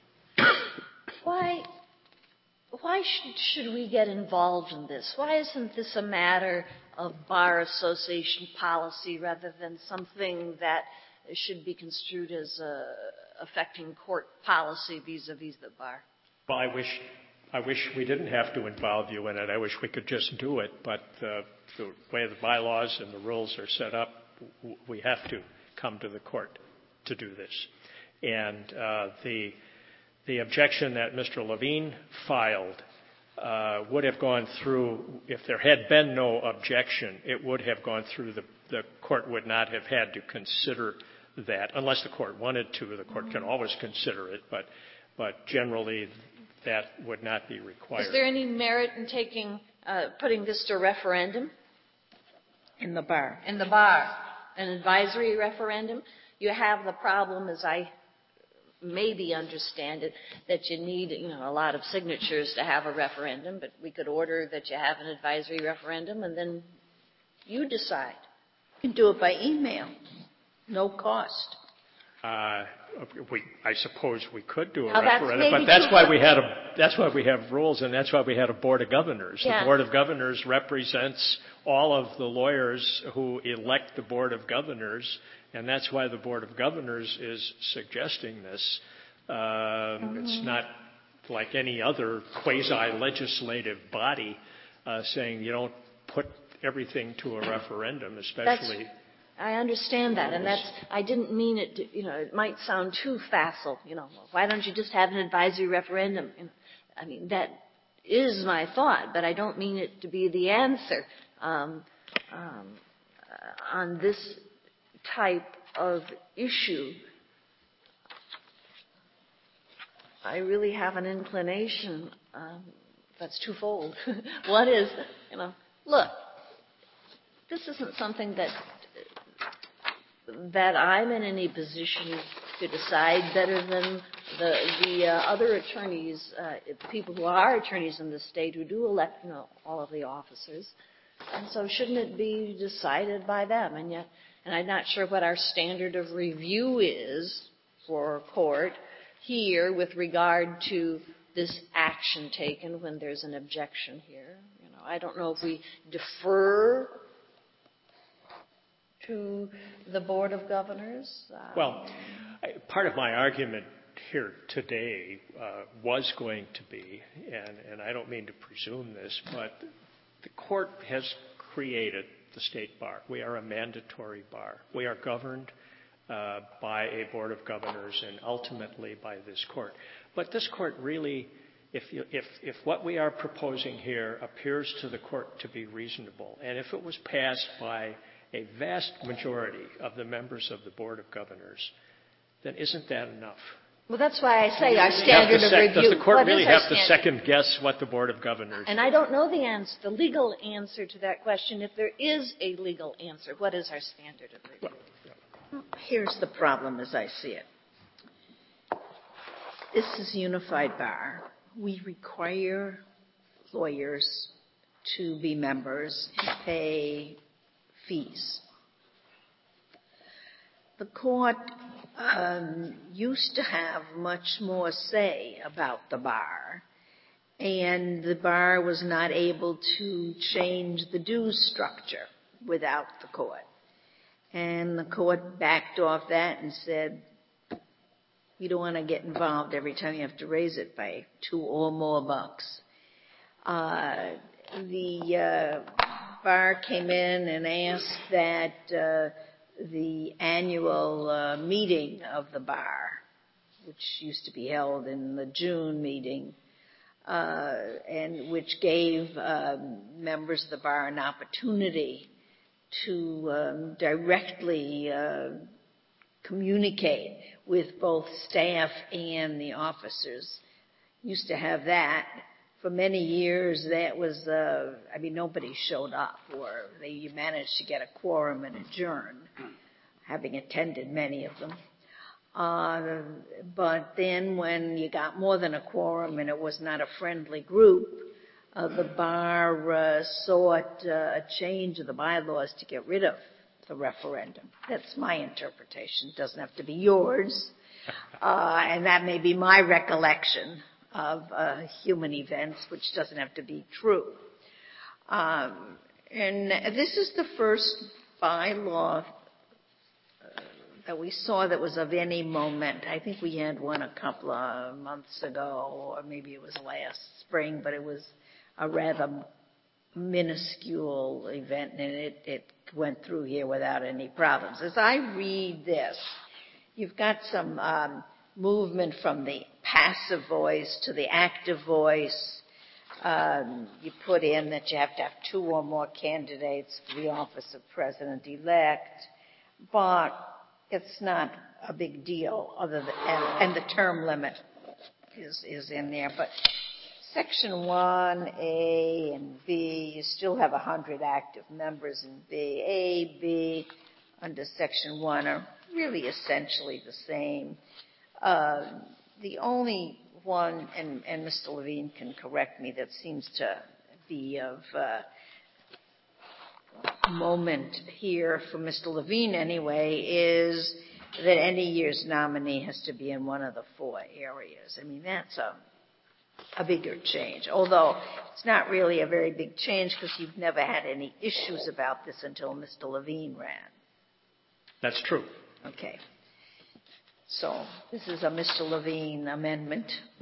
Why, why should, should we get involved in this? Why isn't this a matter of Bar Association policy rather than something that should be construed as uh, affecting court policy vis-a-vis the bar? Well, I wish, I wish we didn't have to involve you in it. I wish we could just do it, but uh, the way the bylaws and the rules are set up, w- we have to come to the court to do this. And uh, the the objection that Mister Levine filed uh, would have gone through, if there had been no objection, it would have gone through, the, the court would not have had to consider that, unless the court wanted to. The court can always consider it, but but generally that would not be required. Is there any merit in taking, uh, putting this to referendum? In the bar. In the bar. An advisory referendum? You have the problem, as I maybe understand it, that you need, you know, a lot of signatures to have a referendum, but we could order that you have an advisory referendum and then you decide. You can do it by email. No cost. Uh, we, I suppose we could do a Now, that's referendum, but maybe that's too why far. we had a, that's why we have rules, and that's why we had a Board of Governors. Yeah. The Board of Governors represents all of the lawyers who elect the Board of Governors, and that's why the Board of Governors is suggesting this. Uh, Mm-hmm. It's not like any other quasi-legislative body uh, saying you don't put everything to a referendum, especially. That's, I understand that, and that's, I didn't mean it to, you know, it might sound too facile, you know, why don't you just have an advisory referendum? You know, I mean, that is my thought, but I don't mean it to be the answer um, um, uh, on this type of issue. I really have an inclination um, that's twofold. One is, you know, look, this isn't something that that I'm in any position to decide better than the the uh, other attorneys, uh, people who are attorneys in the state who do elect, you know, all of the officers. And so shouldn't it be decided by them? And yet, and I'm not sure what our standard of review is for court here with regard to this action taken when there's an objection here. You know, I don't know if we defer to the Board of Governors. Um, Well, I- part of my argument here today uh, was going to be, and, and I don't mean to presume this, but the court has created the state bar. We are a mandatory bar. We are governed uh, by a Board of Governors and ultimately by this court. But this court really, if, you, if, if what we are proposing here appears to the court to be reasonable, and if it was passed by a vast majority of the members of the Board of Governors, then isn't that enough? Well, that's why I say Do our we standard have to of sec- review. Does the court What really is our have to standard? second guess what the Board of Governors? And I don't know the answer, the legal answer to that question. If there is a legal answer, what is our standard of review? Here's the problem as I see it. This is unified bar. We require lawyers to be members and pay fees. The court um, used to have much more say about the bar, and the bar was not able to change the dues structure without the court. And the court backed off that and said, you don't want to get involved every time you have to raise it by two or more bucks. Uh, the uh, bar came in and asked that uh, the annual uh, meeting of the bar, which used to be held in the June meeting, uh, and which gave um, members of the bar an opportunity to um, directly uh, communicate with both staff and the officers. Used to have that. For many years, that was, uh, I mean, nobody showed up, or they, you managed to get a quorum and adjourn, having attended many of them. Uh, but then when you got more than a quorum and it was not a friendly group, uh, the bar uh, sought uh, a change of the bylaws to get rid of the referendum. That's my interpretation. It doesn't have to be yours. Uh, and that may be my recollection of uh, human events, which doesn't have to be true. Um, and this is the first bylaw uh, that we saw that was of any moment. I think we had one a couple of months ago, or maybe it was last spring, but it was a rather minuscule event, and it, it went through here without any problems. As I read this, you've got some um, movement from the passive voice to the active voice. Um, you put in that you have to have two or more candidates for the office of president-elect, but it's not a big deal, other than, and, and the term limit is, is in there. But Section one, A and B, you still have one hundred active members in B. A, B, under Section one are really essentially the same. Uh, the only one, and, and Mister Levine can correct me, that seems to be of uh, moment here for Mister Levine anyway, is that any year's nominee has to be in one of the four areas. I mean, that's a, a bigger change, although it's not really a very big change because you've never had any issues about this until Mister Levine ran. That's true. Okay. So this is a Mister Levine amendment.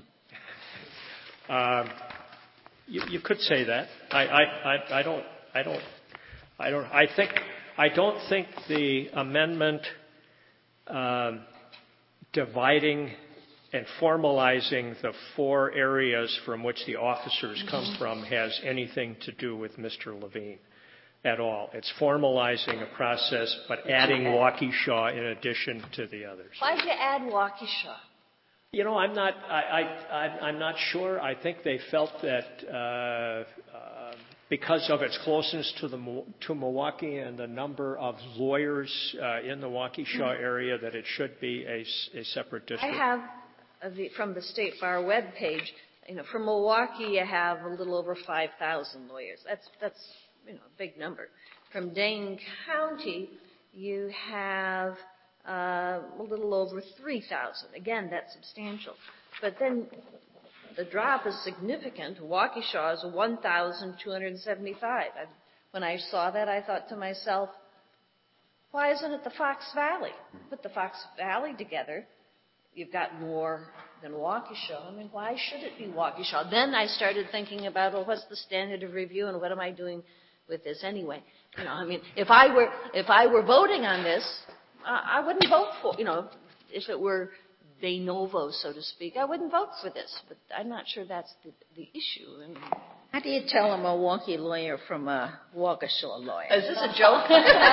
Uh, you, you could say that. I, I, I, I don't. I don't. I don't. I think. I don't think the amendment um, dividing and formalizing the four areas from which the officers come mm-hmm. from has anything to do with Mister Levine at all. It's formalizing a process, but adding Waukesha in addition to the others. Why'd you add Waukesha? You know, I'm not. I, I, I'm not sure. I think they felt that uh, uh, because of its closeness to the to Milwaukee and the number of lawyers uh, in the Waukesha mm-hmm. area, that it should be a, a separate district. I have uh, the, from the State Bar web page. You know, from Milwaukee, you have a little over five thousand lawyers. That's that's. You know, a big number. From Dane County, you have uh, a little over three thousand. Again, that's substantial. But then the drop is significant. Waukesha is one thousand two hundred seventy-five. I, when I saw that, I thought to myself, why isn't it the Fox Valley? Put the Fox Valley together, you've got more than Waukesha. I mean, why should it be Waukesha? Then I started thinking about, well, what's the standard of review and what am I doing with this anyway? You know, I mean, if I were if I were voting on this, uh, I wouldn't vote for, you know, if it were de novo, so to speak, I wouldn't vote for this. But I'm not sure that's the, the issue. I mean, how do you tell a Milwaukee lawyer from a Waukesha lawyer? Is this a joke?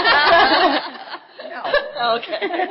No. Okay.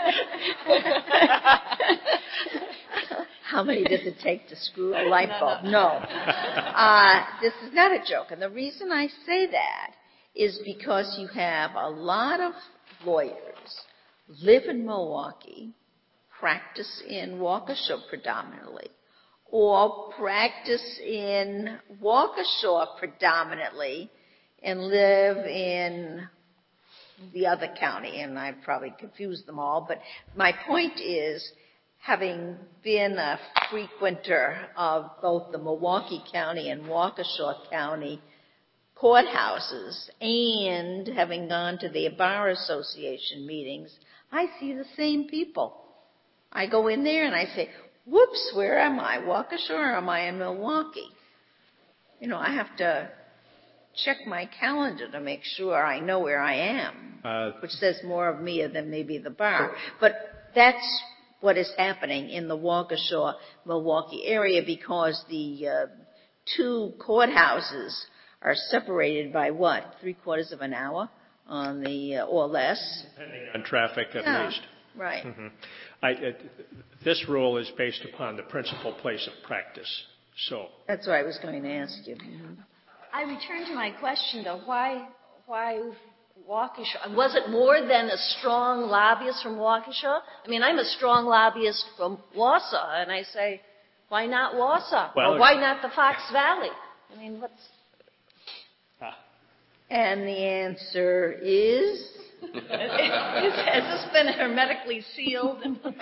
How many does it take to screw a light bulb? No. Uh, this is not a joke. And the reason I say that is because you have a lot of lawyers live in Milwaukee, practice in Waukesha predominantly, or practice in Waukesha predominantly and live in the other county, and I've probably confused them all, but my point is, having been a frequenter of both the Milwaukee County and Waukesha County courthouses and having gone to the Bar Association meetings, I see the same people. I go in there and I say, whoops, where am I? Waukesha or am I in Milwaukee? You know, I have to check my calendar to make sure I know where I am, uh, which says more of me than maybe the bar. But that's what is happening in the Waukesha, Milwaukee area because the uh, two courthouses are separated by what, three quarters of an hour on the, uh, or less? Depending on traffic at yeah, least. Right. Mm-hmm. I, it, this rule is based upon the principal place of practice. So that's what I was going to ask you. Mm-hmm. I return to my question, though. Why, why Waukesha? Was it more than a strong lobbyist from Waukesha? I mean, I'm a strong lobbyist from Wausau, and I say, why not Wausau? Well, or why not the Fox Valley? I mean, what's... Ah. And the answer is? Has this been hermetically sealed?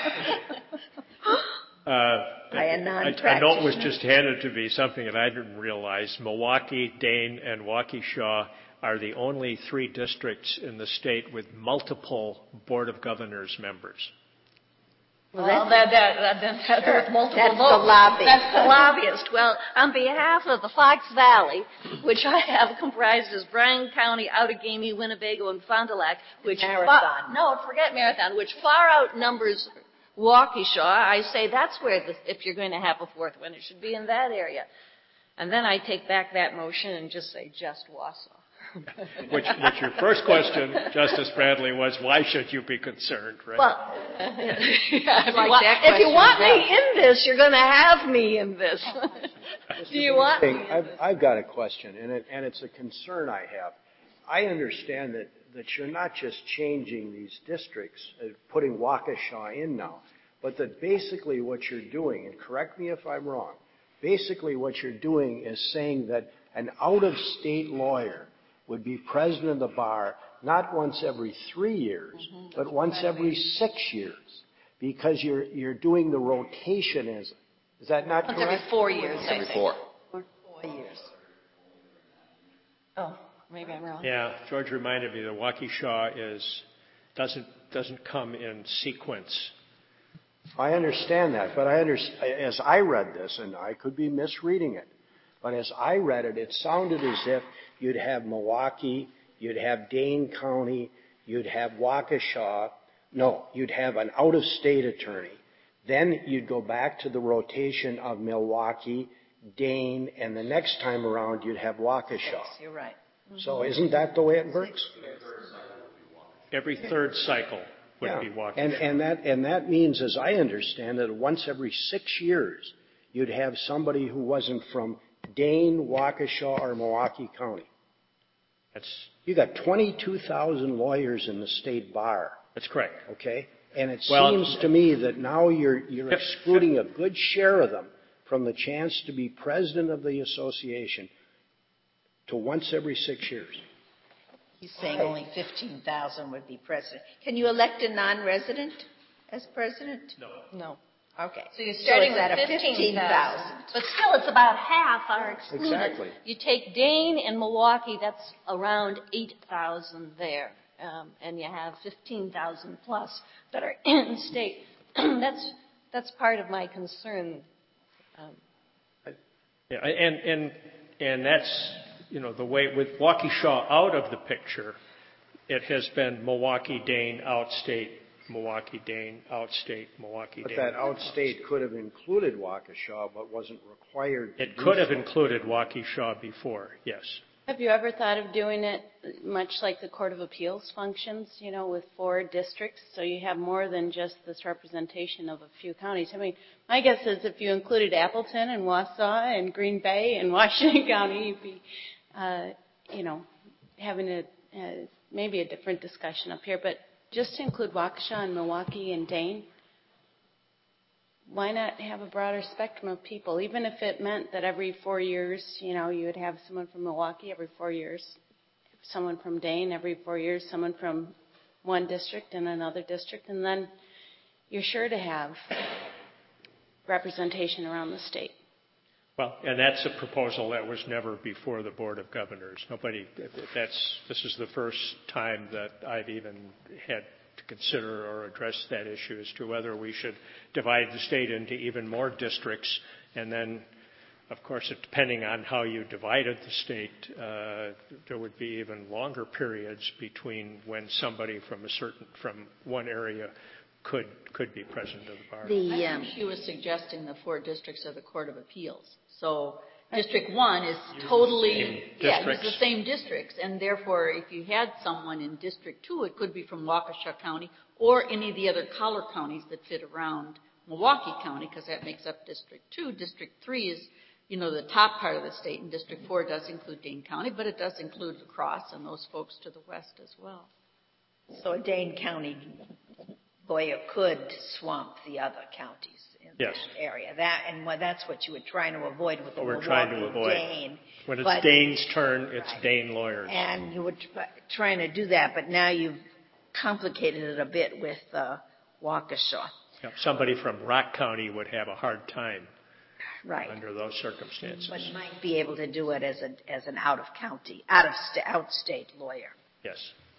Uh, By a non-practitioner. A note was just handed to me, something that I didn't realize. Milwaukee, Dane, and Waukesha are the only three districts in the state with multiple Board of Governors members. Well, well that, that, that, that, sure. With multiple That's votes. The lobbyist. That's the lobbyist. Well, on behalf of the Fox Valley, which I have comprised as Bryan County, Outagamie, Winnebago, and Fond du Lac, which Marathon. Far, no, forget Marathon, which far outnumbers Waukesha, I say that's where, the, if you're going to have a fourth one, it should be in that area. And then I take back that motion and just say just Wausau. which, which your first question, Justice Bradley, was why should you be concerned, right? Well, yeah, if, you want, if you want me in this, you're going to have me in this. Do you want me in I've, this? I've got a question, and, it, and it's a concern I have. I understand that, that you're not just changing these districts, uh, putting Waukesha in now, but that basically what you're doing, and correct me if I'm wrong, basically what you're doing is saying that an out-of-state lawyer would be president of the bar not once every three years, mm-hmm. but once every six years, because you're you're doing the rotation. Is is that not once correct? Every four years. Every four. Four years. Oh, maybe I'm wrong. Yeah, George reminded me that Waukesha is doesn't doesn't come in sequence. I understand that, but I under, as I read this, and I could be misreading it, but as I read it, it sounded as if you'd have Milwaukee, you'd have Dane County, you'd have Waukesha. No, you'd have an out-of-state attorney. Then you'd go back to the rotation of Milwaukee, Dane, and the next time around you'd have Waukesha. Yes, you're right. Mm-hmm. So isn't that the way it works? Every third cycle would yeah. be Waukesha. And, and, that, and that means, as I understand it, once every six years you'd have somebody who wasn't from Dane, Waukesha, or Milwaukee County. That's you got twenty-two thousand lawyers in the state bar. That's correct. Okay, and it well, seems to me that now you're you're excluding a good share of them from the chance to be president of the association to once every six years. He's saying only fifteen thousand would be president. Can you elect a non-resident as president? No. No. Okay. So you're starting so with fifteen thousand. But still, it's about half are excluded. Exactly. You take Dane and Milwaukee, that's around eight thousand there. Um, and you have fifteen thousand plus that are in state. that's, that's part of my concern. Um, yeah, and, and, and that's, you know, the way with Waukesha out of the picture, it has been Milwaukee, Dane, outstate, Milwaukee, Dane, outstate, Milwaukee, but Dane. But that outstate could have included Waukesha, but wasn't required to It do could so. have included Waukesha before, yes. Have you ever thought of doing it much like the Court of Appeals functions, you know, with four districts, so you have more than just this representation of a few counties? I mean, my guess is if you included Appleton and Wausau and Green Bay and Washington County, you'd be, uh, you know, having a uh, maybe a different discussion up here, but just to include Waukesha and Milwaukee and Dane, why not have a broader spectrum of people? Even if it meant that every four years, you know, you would have someone from Milwaukee every four years, someone from Dane every four years, someone from one district and another district, and then you're sure to have representation around the state. Well, and that's a proposal that was never before the Board of Governors. Nobody, that's, this is the first time that I've even had to consider or address that issue as to whether we should divide the state into even more districts. And then, of course, depending on how you divided the state, uh, there would be even longer periods between when somebody from a certain, from one area could could be president of the bar. The, um, I think she was suggesting the four districts of the Court of Appeals. So District one is totally, yeah, it's the same districts, and therefore if you had someone in District two, it could be from Waukesha County or any of the other collar counties that fit around Milwaukee County, because that makes up District two. District three is, you know, the top part of the state, and District four does include Dane County, but it does include La Crosse and those folks to the west as well. So a Dane County lawyer could swamp the other counties in yes. that area. That and what, that's what you were trying to avoid with the we're Milwaukee trying to avoid. Dane. When it's but, Dane's turn, it's right. Dane lawyers. And you were tr- trying to do that, but now you've complicated it a bit with uh, Waukesha. Yeah, somebody from Rock County would have a hard time right. under those circumstances. But might be able to do it as a as an out of county, out of sta- outstate lawyer. Yes.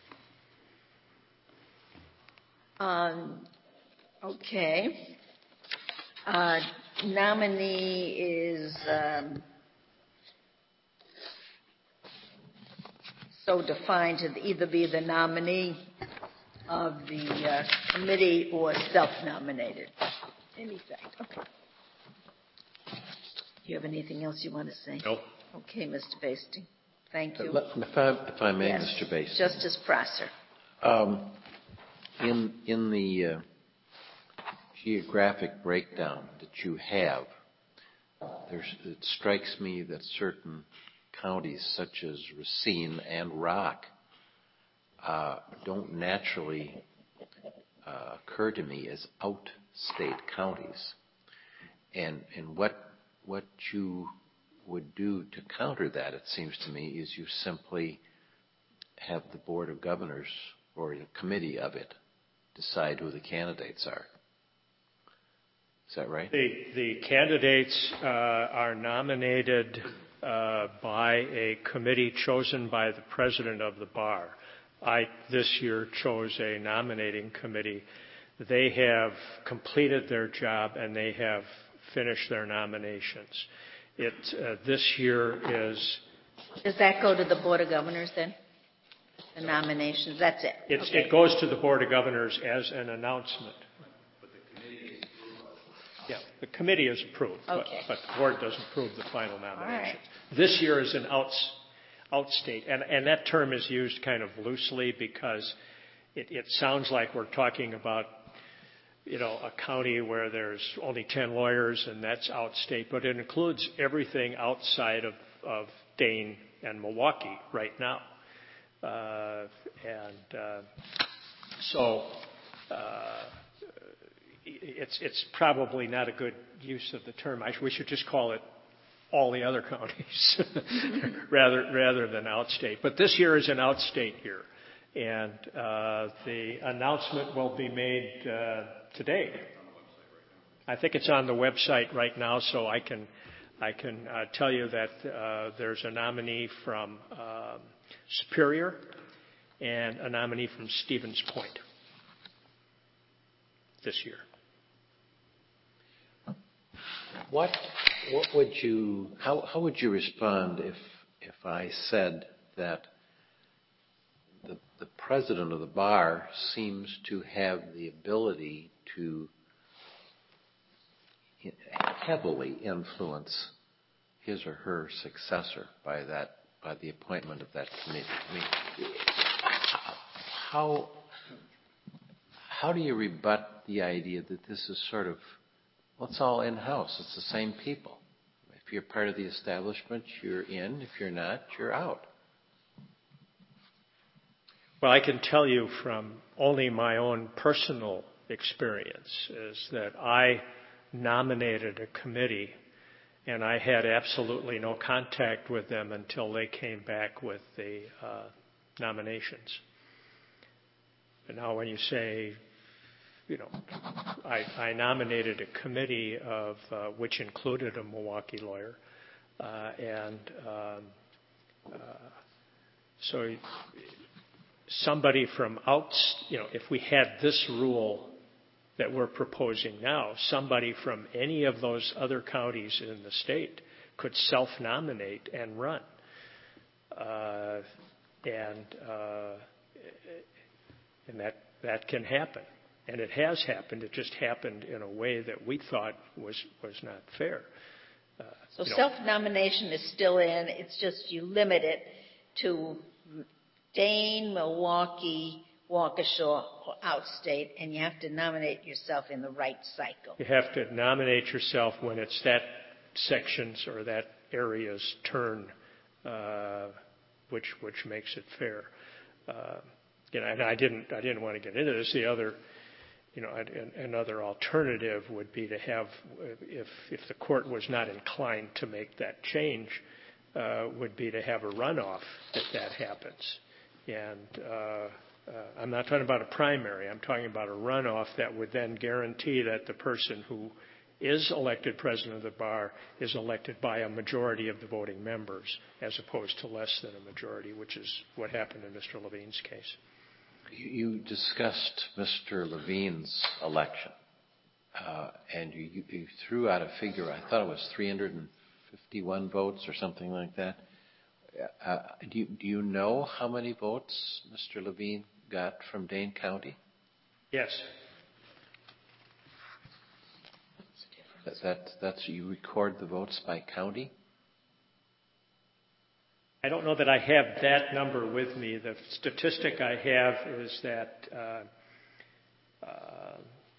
Um, okay. Uh, nominee is um, so defined to either be the nominee of the uh, committee or self-nominated. Anything. Okay. Do you have anything else you want to say? No. Okay, Mister Basting. Thank you. If I, if I may, yes. Mister Basting. Justice Prosser. Um, in in the uh, geographic breakdown that you have, there's, it strikes me that certain counties, such as Racine and Rock, uh, don't naturally uh, occur to me as outstate counties. And and what what you would do to counter that, it seems to me, is you simply have the Board of Governors or the committee of it decide who the candidates are. Is that right? The, the candidates uh, are nominated uh, by a committee chosen by the president of the bar. I, this year, chose a nominating committee. They have completed their job and they have finished their nominations. It, uh, this year is... Does that go to the Board of Governors then? The nominations, that's it. It's, okay. It goes to the Board of Governors as an announcement. But the committee is approved. Yeah, the committee is approved, okay. but, but the board doesn't approve the final nomination. Right. This year is an outs, outstate, and, and that term is used kind of loosely because it, it sounds like we're talking about, you know, a county where there's only ten lawyers and that's outstate, but it includes everything outside of, of Dane and Milwaukee right now. Uh, and uh, so uh, it's it's probably not a good use of the term. I, we should just call it all the other counties rather rather than outstate. But this year is an outstate year, and uh, the announcement will be made uh, today. I think it's on the website right now, so I can I can uh, tell you that uh, there's a nominee from uh, Superior and a nominee from Stevens Point this year. What what would you how how would you respond if if I said that the the president of the bar seems to have the ability to heavily influence his or her successor by that by the appointment of that committee? I mean, how how do you rebut the idea that this is sort of, well, it's all in-house. It's the same people. If you're part of the establishment, you're in. If you're not, you're out. Well, I can tell you from only my own personal experience is that I nominated a committee, and I had absolutely no contact with them until they came back with the uh, nominations. And now when you say, you know, I, I nominated a committee of uh, which included a Milwaukee lawyer, uh, and um, uh, so somebody from out, you know, if we had this rule that we're proposing now, somebody from any of those other counties in the state could self-nominate and run, uh, and uh, and that that can happen. And it has happened. It just happened in a way that we thought was, was not fair. Uh, so you know, self-nomination is still in. It's just you limit it to Dane, Milwaukee, Waukesha, or outstate, and you have to nominate yourself in the right cycle. You have to nominate yourself when it's that section's or that area's turn, uh, which which makes it fair. Uh, you know, and I didn't I didn't want to get into this. The other. You know, another alternative would be to have, if if the court was not inclined to make that change, uh, would be to have a runoff if that happens. And uh, uh, I'm not talking about a primary. I'm talking about a runoff that would then guarantee that the person who is elected president of the bar is elected by a majority of the voting members, as opposed to less than a majority, which is what happened in Mister Levine's case. You discussed Mister Levine's election, uh, and you, you threw out a figure. I thought it was three hundred fifty-one votes or something like that. Uh, do, you, do you know how many votes Mister Levine got from Dane County? Yes. That, that, that's you record the votes by county? I don't know that I have that number with me. The statistic I have is that uh, uh,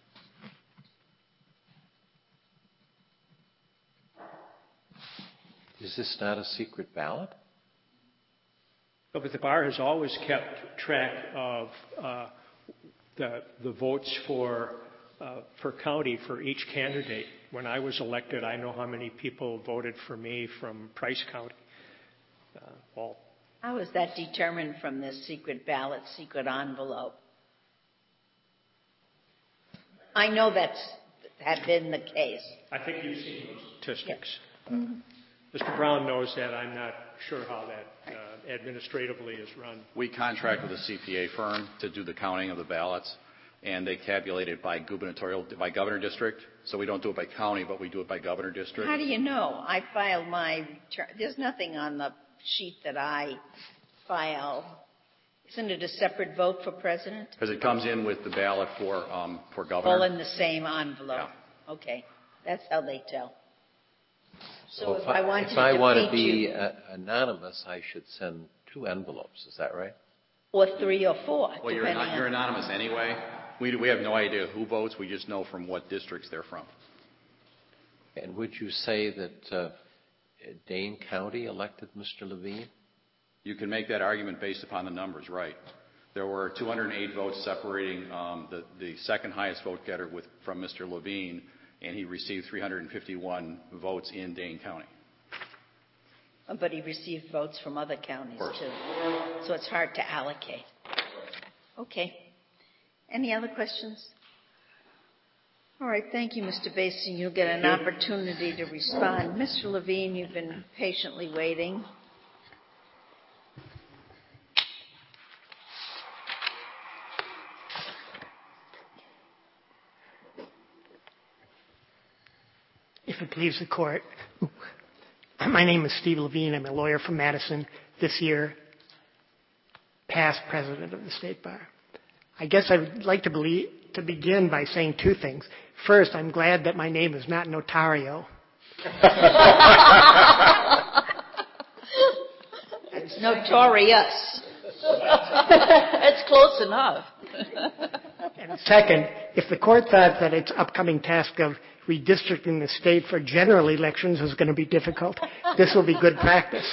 is this not a secret ballot? But the bar has always kept track of uh, the the votes for uh, per county for each candidate. When I was elected, I know how many people voted for me from Price County. Uh, well, how is that determined from this secret ballot, secret envelope? I know that's had been the case. I think you've seen those statistics. Yes. Mm-hmm. Mister Brown knows that. I'm not sure how that uh, administratively is run. We contract with a C P A firm to do the counting of the ballots, and they tabulate it by gubernatorial, by governor district. So we don't do it by county, but we do it by governor district. How do you know? I filed my return. There's nothing on the sheet that I file. Isn't it a separate vote for president? Because it comes in with the ballot for um, for governor. All in the same envelope. Yeah. Okay, that's how they tell. So well, if, if I want if to I want to defeat be you, uh, anonymous, I should send two envelopes. Is that right? Or three or four. Well, you're, not, you're anonymous anyway. We we have no idea who votes. We just know from what districts they're from. And would you say that uh, Dane County elected Mister Levine? You can make that argument based upon the numbers, right? There were two hundred eight votes separating um, the, the second highest vote getter with, from Mister Levine, and he received three hundred fifty-one votes in Dane County. But he received votes from other counties, too. So it's hard to allocate. Okay. Any other questions? All right. Thank you, Mister Basin. You'll get an opportunity to respond. Mister Levine, you've been patiently waiting. If it pleases the court. My name is Steve Levine. I'm a lawyer from Madison, this year past president of the State Bar. I guess I would like to, believe, to begin by saying two things. First, I'm glad that my name is not Notario. It's notorious. It's close enough. And second, if the court thought that its upcoming task of redistricting the state for general elections was going to be difficult, this will be good practice.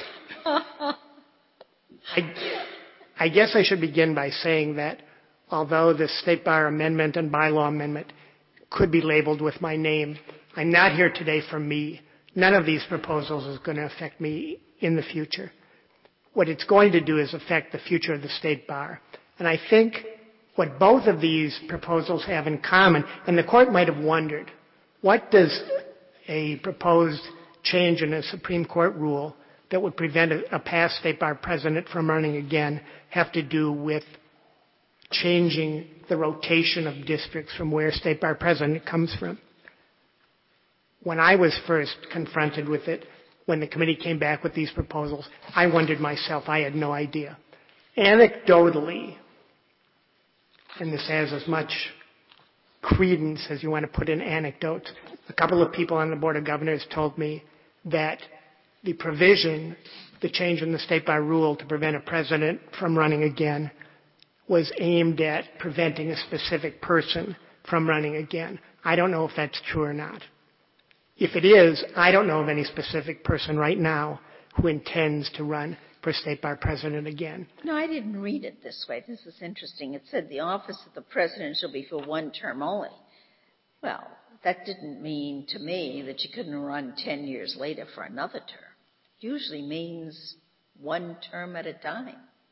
I, I guess I should begin by saying that although the State Bar Amendment and Bylaw Amendment could be labeled with my name, I'm not here today for me. None of these proposals is going to affect me in the future. What it's going to do is affect the future of the State Bar. And I think what both of these proposals have in common, and the court might have wondered, what does a proposed change in a Supreme Court rule that would prevent a, a past State Bar president from running again have to do with changing the rotation of districts from where State Bar president comes from? When I was first confronted with it, when the committee came back with these proposals, I wondered myself. I had no idea. Anecdotally, and this has as much credence as you want to put in anecdotes, a couple of people on the Board of Governors told me that the provision, the change in the State Bar rule to prevent a president from running again, was aimed at preventing a specific person from running again. I don't know if that's true or not. If it is, I don't know of any specific person right now who intends to run for State Bar president again. No, I didn't read it this way. This is interesting. It said the office of the president shall be for one term only. Well, that didn't mean to me that you couldn't run ten years later for another term. It usually means one term at a time.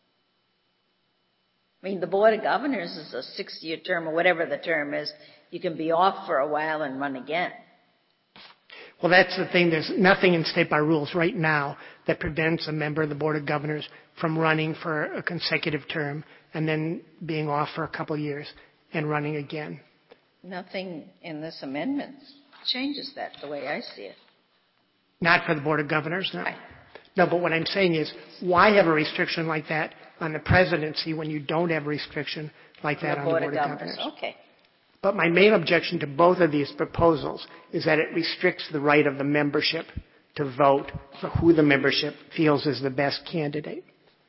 I mean, the Board of Governors is a six-year term or whatever the term is. You can be off for a while and run again. Well, that's the thing. There's nothing in State Bar rules right now that prevents a member of the Board of Governors from running for a consecutive term and then being off for a couple years and running again. Nothing in this amendment changes that the way I see it. Not for the Board of Governors, no. No, but what I'm saying is, why have a restriction like that on the presidency when you don't have a restriction like that on the Board of Governors? Okay. But my main objection to both of these proposals is that it restricts the right of the membership to vote for who the membership feels is the best candidate.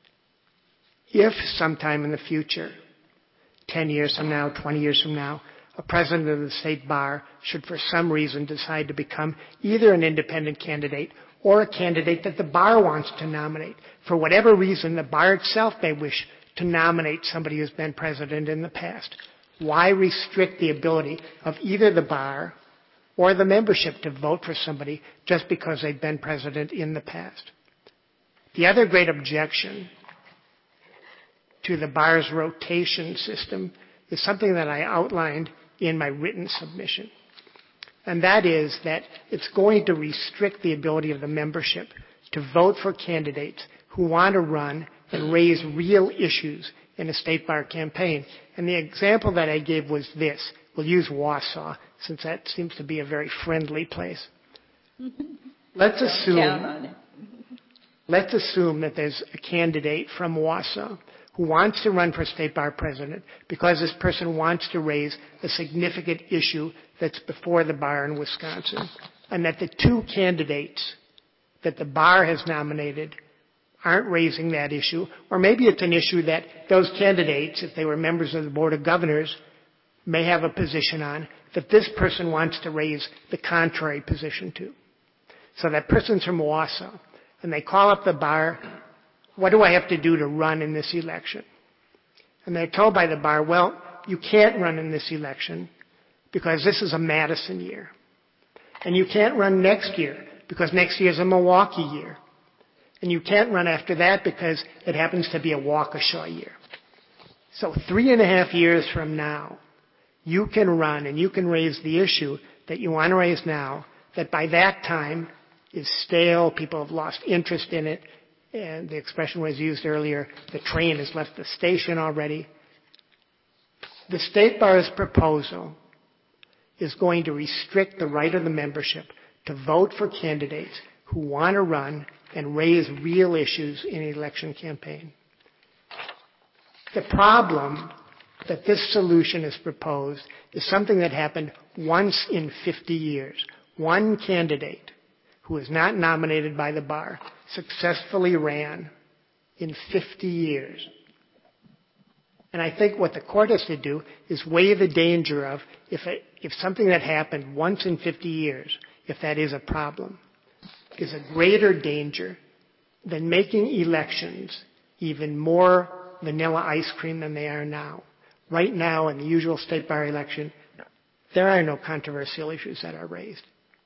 If sometime in the future, ten years from now, twenty years from now, a president of the State Bar should for some reason decide to become either an independent candidate or a candidate that the bar wants to nominate, for whatever reason the bar itself may wish to nominate somebody who's been president in the past, why restrict the ability of either the bar or the membership to vote for somebody just because they've been president in the past? The other great objection to the bar's rotation system is something that I outlined in my written submission. And that is that it's going to restrict the ability of the membership to vote for candidates who want to run and raise real issues in a State Bar campaign. And the example that I gave was this. We'll use Wausau, since that seems to be a very friendly place. Let's assume, let's assume that there's a candidate from Wausau who wants to run for State Bar president because this person wants to raise a significant issue that's before the bar in Wisconsin, and that the two candidates that the bar has nominated aren't raising that issue, or maybe it's an issue that those candidates, if they were members of the Board of Governors, may have a position on that this person wants to raise the contrary position to. So that person's from Wausau, and they call up the bar, what do I have to do to run in this election? And they're told by the bar, well, you can't run in this election because this is a Madison year. And you can't run next year because next year is a Milwaukee year. And you can't run after that because it happens to be a Waukesha year. So three and a half years from now, you can run and you can raise the issue that you want to raise now, that by that time is stale, people have lost interest in it, and the expression was used earlier, the train has left the station already. The State Bar's proposal is going to restrict the right of the membership to vote for candidates who want to run and raise real issues in an election campaign. The problem that this solution is proposed is something that happened once in fifty years. One candidate who was not nominated by the bar successfully ran in fifty years. And I think what the court has to do is weigh the danger of if, it, if something that happened once in fifty years, if that is a problem, is a greater danger than making elections even more vanilla ice cream than they are now. Right now, in the usual State Bar election, there are no controversial issues that are raised.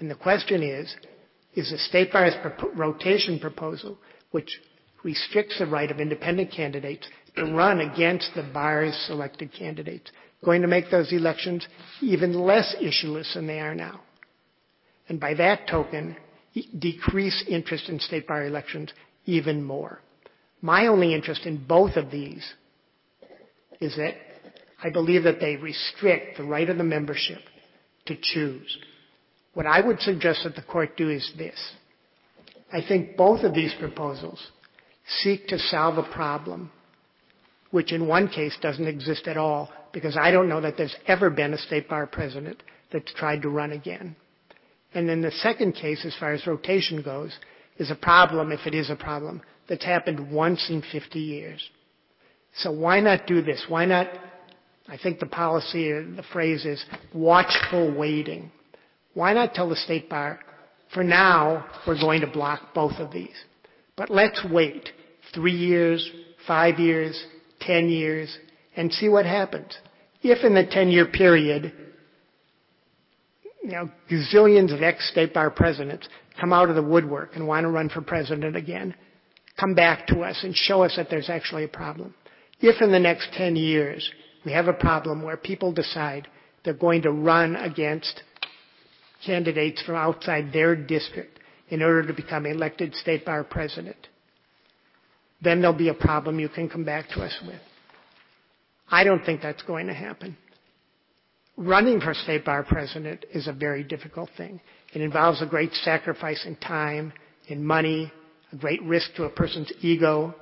And the question is, is the State Bar's pro- rotation proposal, which restricts the right of independent candidates to run against the bar's selected candidates, going to make those elections even less issueless than they are now? And by that token, decrease interest in State Bar elections even more. My only interest in both of these is that I believe that they restrict the right of the membership to choose. What I would suggest that the court do is this. I think both of these proposals seek to solve a problem which in one case doesn't exist at all, because I don't know that there's ever been a State Bar president that's tried to run again. And then the second case, as far as rotation goes, is a problem, if it is a problem, that's happened once in fifty years. So why not do this? Why not, I think the policy, the phrase is watchful waiting. Why not tell the State Bar, for now, we're going to block both of these. But let's wait three years, five years, ten years, and see what happens. If in the ten-year period, you know, gazillions of ex-State Bar presidents come out of the woodwork and want to run for president again, come back to us and show us that there's actually a problem. If in the next ten years we have a problem where people decide they're going to run against candidates from outside their district in order to become elected State Bar president, then there'll be a problem you can come back to us with. I don't think that's going to happen. Running for State Bar president is a very difficult thing. It involves a great sacrifice in time, in money, a great risk to a person's ego.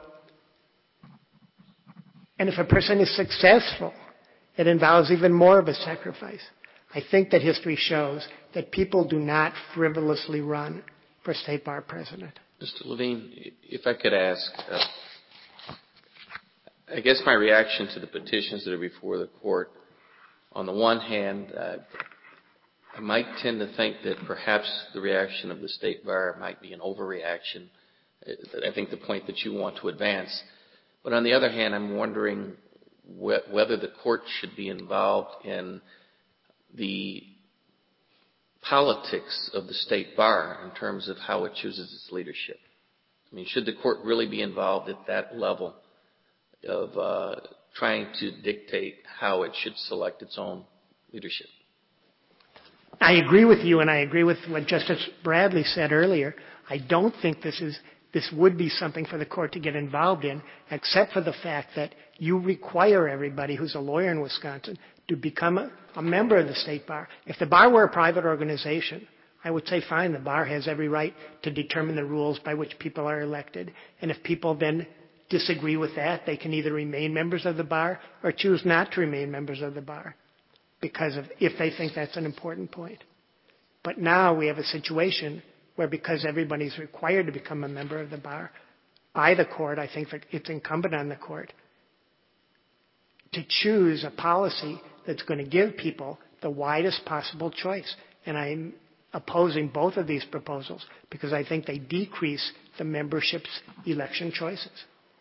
And if a person is successful, it involves even more of a sacrifice. I think that history shows that people do not frivolously run for State Bar president. Mister Levine, if I could ask, uh, I guess my reaction to the petitions that are before the court, on the one hand, uh, I might tend to think that perhaps the reaction of the State Bar might be an overreaction. I think the point that you want to advance. But on the other hand, I'm wondering wh- whether the court should be involved in the politics of the State Bar in terms of how it chooses its leadership. I mean, should the court really be involved at that level of uh, trying to dictate how it should select its own leadership? I agree with you, and I agree with what Justice Bradley said earlier. I don't think this is this would be something for the court to get involved in, except for the fact that you require everybody who's a lawyer in Wisconsin to become a, a member of the State Bar. If the bar were a private organization, I would say, fine, the bar has every right to determine the rules by which people are elected. And if people then disagree with that, they can either remain members of the bar or choose not to remain members of the bar, because of, if they think that's an important point. But now we have a situation where, because everybody's required to become a member of the bar by the court, I think that it's incumbent on the court to choose a policy that's going to give people the widest possible choice. And I'm opposing both of these proposals because I think they decrease the membership's election choices.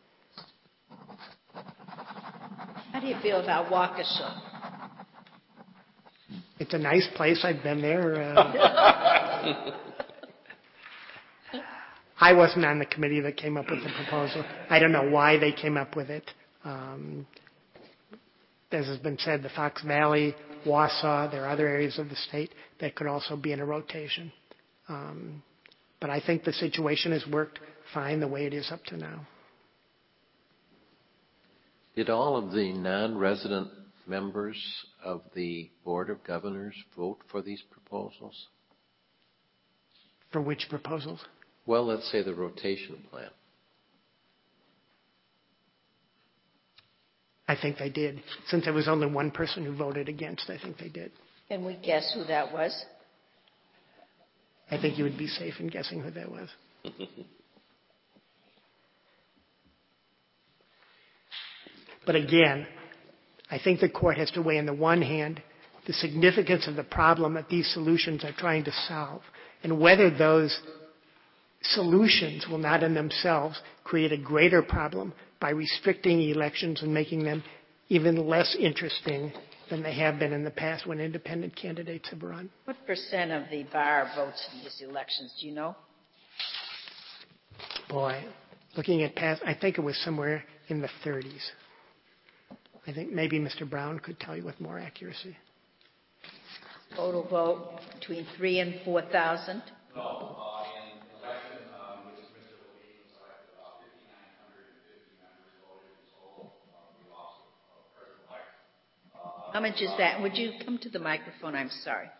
How do you feel about Waukesha? It's a nice place. I've been there. Uh, I wasn't on the committee that came up with the proposal. I don't know why they came up with it. Um, as has been said, the Fox Valley, Wausau, there are other areas of the state that could also be in a rotation. Um, but I think the situation has worked fine the way it is up to now. Did all of the non-resident members of the Board of Governors vote for these proposals? For which proposals? Well, let's say the rotation plan. I think they did. Since there was only one person who voted against, I think they did. Can we guess who that was? I think you would be safe in guessing who that was. But again, I think the court has to weigh, on the one hand, the significance of the problem that these solutions are trying to solve, and whether those solutions will not in themselves create a greater problem by restricting elections and making them even less interesting than they have been in the past when independent candidates have run. What percent of the bar votes in these elections? Do you know? Boy, looking at past, I think it was somewhere in the thirties. I think maybe Mister Brown could tell you with more accuracy. Total vote between three and four thousand? No, uh, in the election, um, which Mister Levine was elected, about fifty-nine hundred fifty members voted in total. Um, we lost uh, President-elect. Uh, How much is that? Would you come to the microphone? I'm sorry.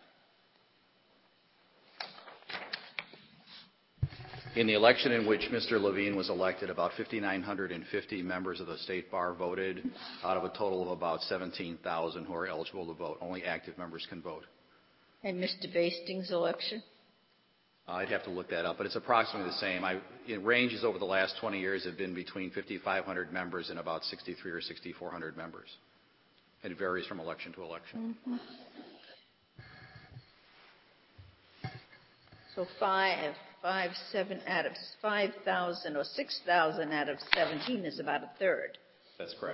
In the election in which Mister Levine was elected, about five thousand nine hundred fifty members of the State Bar voted out of a total of about seventeen thousand who are eligible to vote. Only active members can vote. And Mister Bastings' election? Uh, I'd have to look that up, but it's approximately the same. I, it ranges over the last twenty years have been between fifty-five hundred members and about sixty-three or sixty-four hundred members. It varies from election to election. Mm-hmm. So five, five, seven out of five thousand or six thousand out of seventeen is about a third. That's correct.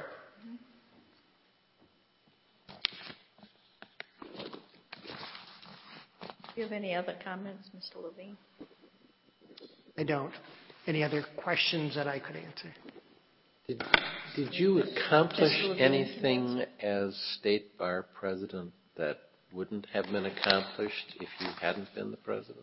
Do you have any other comments, Mister Levine? I don't. Any other questions that I could answer? Did, did you accomplish anything as State Bar President that wouldn't have been accomplished if you hadn't been the President?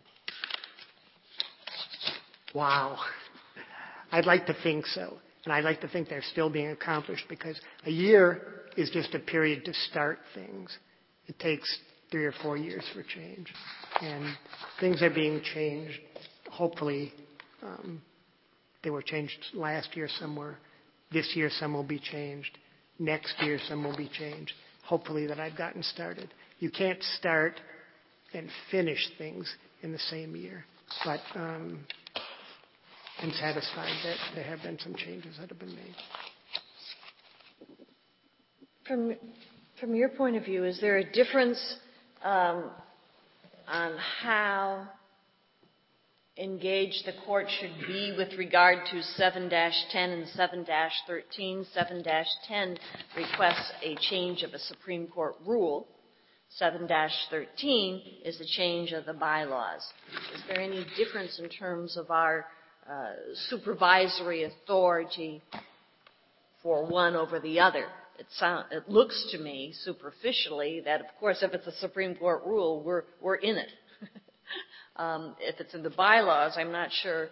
Wow. I'd like to think so. And I'd like to think they're still being accomplished because a year is just a period to start things. It takes three or four years for change. And things are being changed. Hopefully, um, they were changed last year somewhere. This year, some will be changed. Next year, some will be changed. Hopefully that I've gotten started. You can't start and finish things in the same year. But um, I'm satisfied that there have been some changes that have been made. From, from your point of view, is there a difference um, on how engaged the court should be with regard to seven dash ten and seven dash thirteen? seven dash ten requests a change of a Supreme Court rule. seven dash thirteen is a change of the bylaws. Is there any difference in terms of our uh, supervisory authority for one over the other? It, sound, it looks to me superficially that, of course, if it's a Supreme Court rule, we're, we're in it. um, if it's in the bylaws, I'm not sure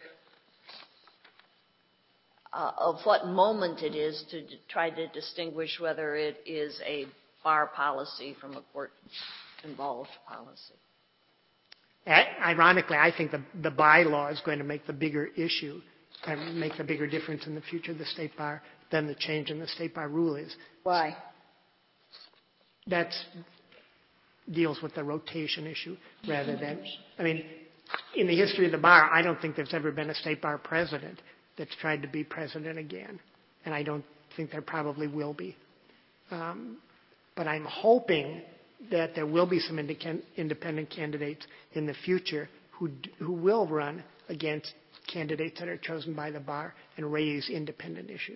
uh, of what moment it is to d- try to distinguish whether it is a bar policy from a court-involved policy. Ironically, I think the, the bylaw is going to make the bigger issue and make the bigger difference in the future of the State Bar than the change in the State Bar rule is. Why? That deals with the rotation issue rather than, I mean, in the history of the bar, I don't think there's ever been a State Bar president that's tried to be president again. And I don't think there probably will be. Um, but I'm hoping that there will be some independent candidates in the future who, who will run against candidates that are chosen by the bar and raise independent issues.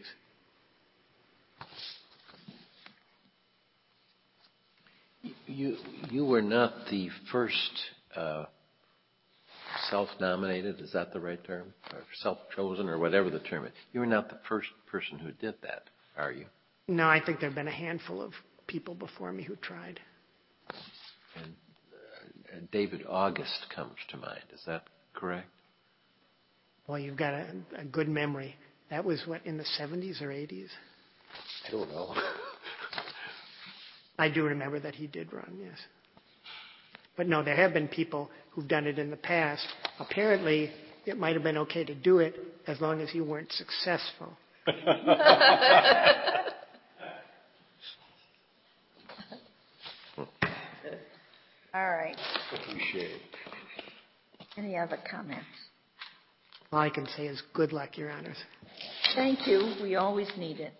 You you were not the first uh, self-nominated, is that the right term? Or self-chosen, or whatever the term is. You were not the first person who did that, are you? No, I think there have been a handful of people before me who tried. And uh, David August comes to mind. Is that correct? Well, you've got a, a good memory. That was, what, in the seventies or eighties? I don't know. I do remember that he did run, yes. But no, there have been people who've done it in the past. Apparently, it might have been okay to do it as long as you weren't successful. All right. Appreciate it. Any other comments? All I can say is good luck, Your Honors. Thank you. We always need it.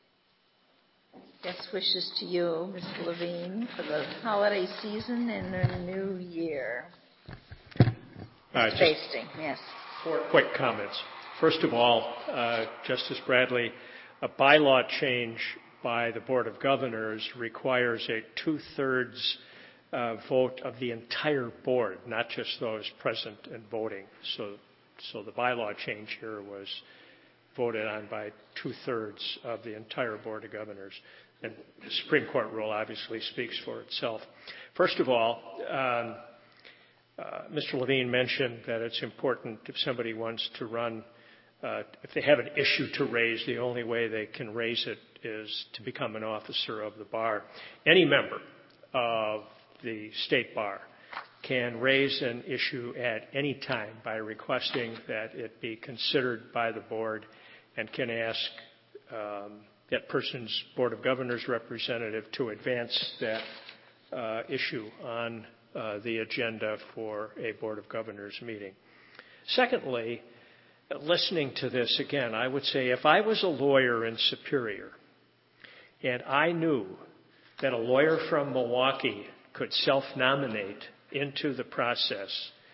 Best wishes to you, Mister Levine, for the holiday season and the new year. Uh, Tasting, yes. Four quick comments. First of all, uh, Justice Bradley, a bylaw change by the Board of Governors requires a two-thirds uh, vote of the entire board, not just those present and voting. So, so the bylaw change here was voted on by two-thirds of the entire Board of Governors. And the Supreme Court rule obviously speaks for itself. First of all, um, uh, Mister Levine mentioned that it's important if somebody wants to run, uh, if they have an issue to raise, the only way they can raise it is to become an officer of the bar. Any member of the state bar can raise an issue at any time by requesting that it be considered by the board, and can ask um, that person's Board of Governors representative to advance that uh, issue on uh, the agenda for a Board of Governors meeting. Secondly, listening to this again, I would say if I was a lawyer in Superior and I knew that a lawyer from Milwaukee could self-nominate into the process,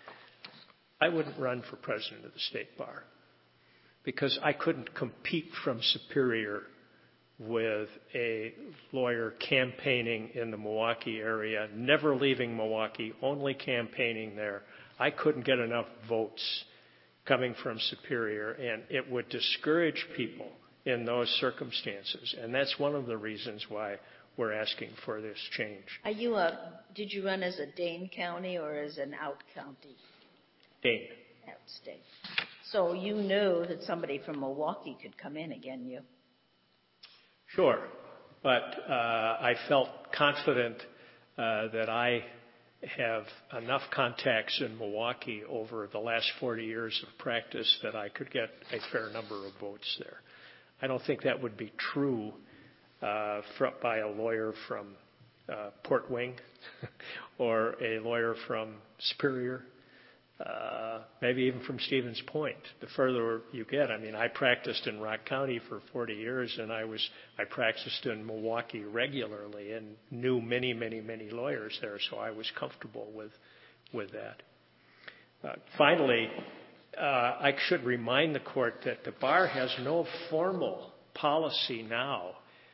I wouldn't run for president of the state bar, because I couldn't compete from Superior with a lawyer campaigning in the Milwaukee area, never leaving Milwaukee, only campaigning there. I couldn't get enough votes coming from Superior, and it would discourage people in those circumstances. And that's one of the reasons why we're asking for this change. Are you a, did you run as a Dane County or as an out county? Dane. Out state. So you knew that somebody from Milwaukee could come in again, you? Sure. But uh, I felt confident uh, that I have enough contacts in Milwaukee over the last forty years of practice that I could get a fair number of votes there. I don't think that would be true uh, for, by a lawyer from uh, Port Wing or a lawyer from Superior. Uh, maybe even from Stevens Point. The further you get, I mean, I practiced in Rock County for forty years, and I was I practiced in Milwaukee regularly and knew many, many, many lawyers there, so I was comfortable with with that. Uh, finally, uh, I should remind the court that the bar has no formal policy now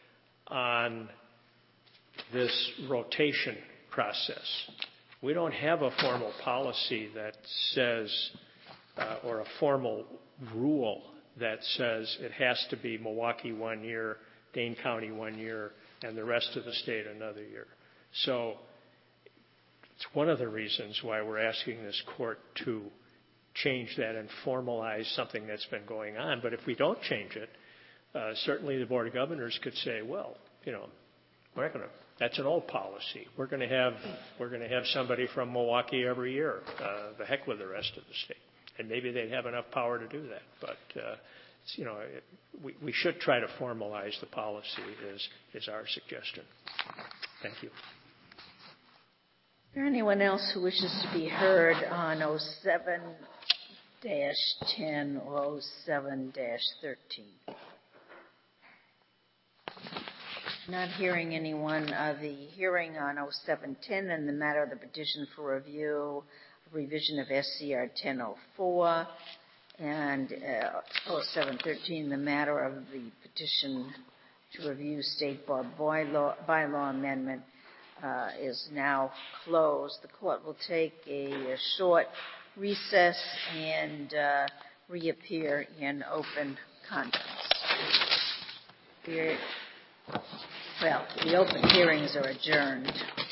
on this rotation process. We don't have a formal policy that says, uh, or a formal rule that says it has to be Milwaukee one year, Dane County one year, and the rest of the state another year. So it's one of the reasons why we're asking this court to change that and formalize something that's been going on. But if we don't change it, uh, certainly the Board of Governors could say, well, you know, we're not going to. That's an old policy. We're going to have we're going to have somebody from Milwaukee every year. Uh, the heck with the rest of the state, and maybe they'd have enough power to do that. But uh, it's, you know, it, we we should try to formalize the policy. Is is our suggestion. Thank you. Is there anyone else who wishes to be heard on oh seven dash ten or oh seven dash thirteen? Not hearing anyone. Uh, the hearing on oh seven ten and the matter of the petition for review, revision of S C R ten oh four, and uh, oh seven thirteen, the matter of the petition to review state bar bylaw, bylaw amendment, uh, is now closed. The court will take a, a short recess and uh, reappear in open conference. We're Well, the open hearings are adjourned.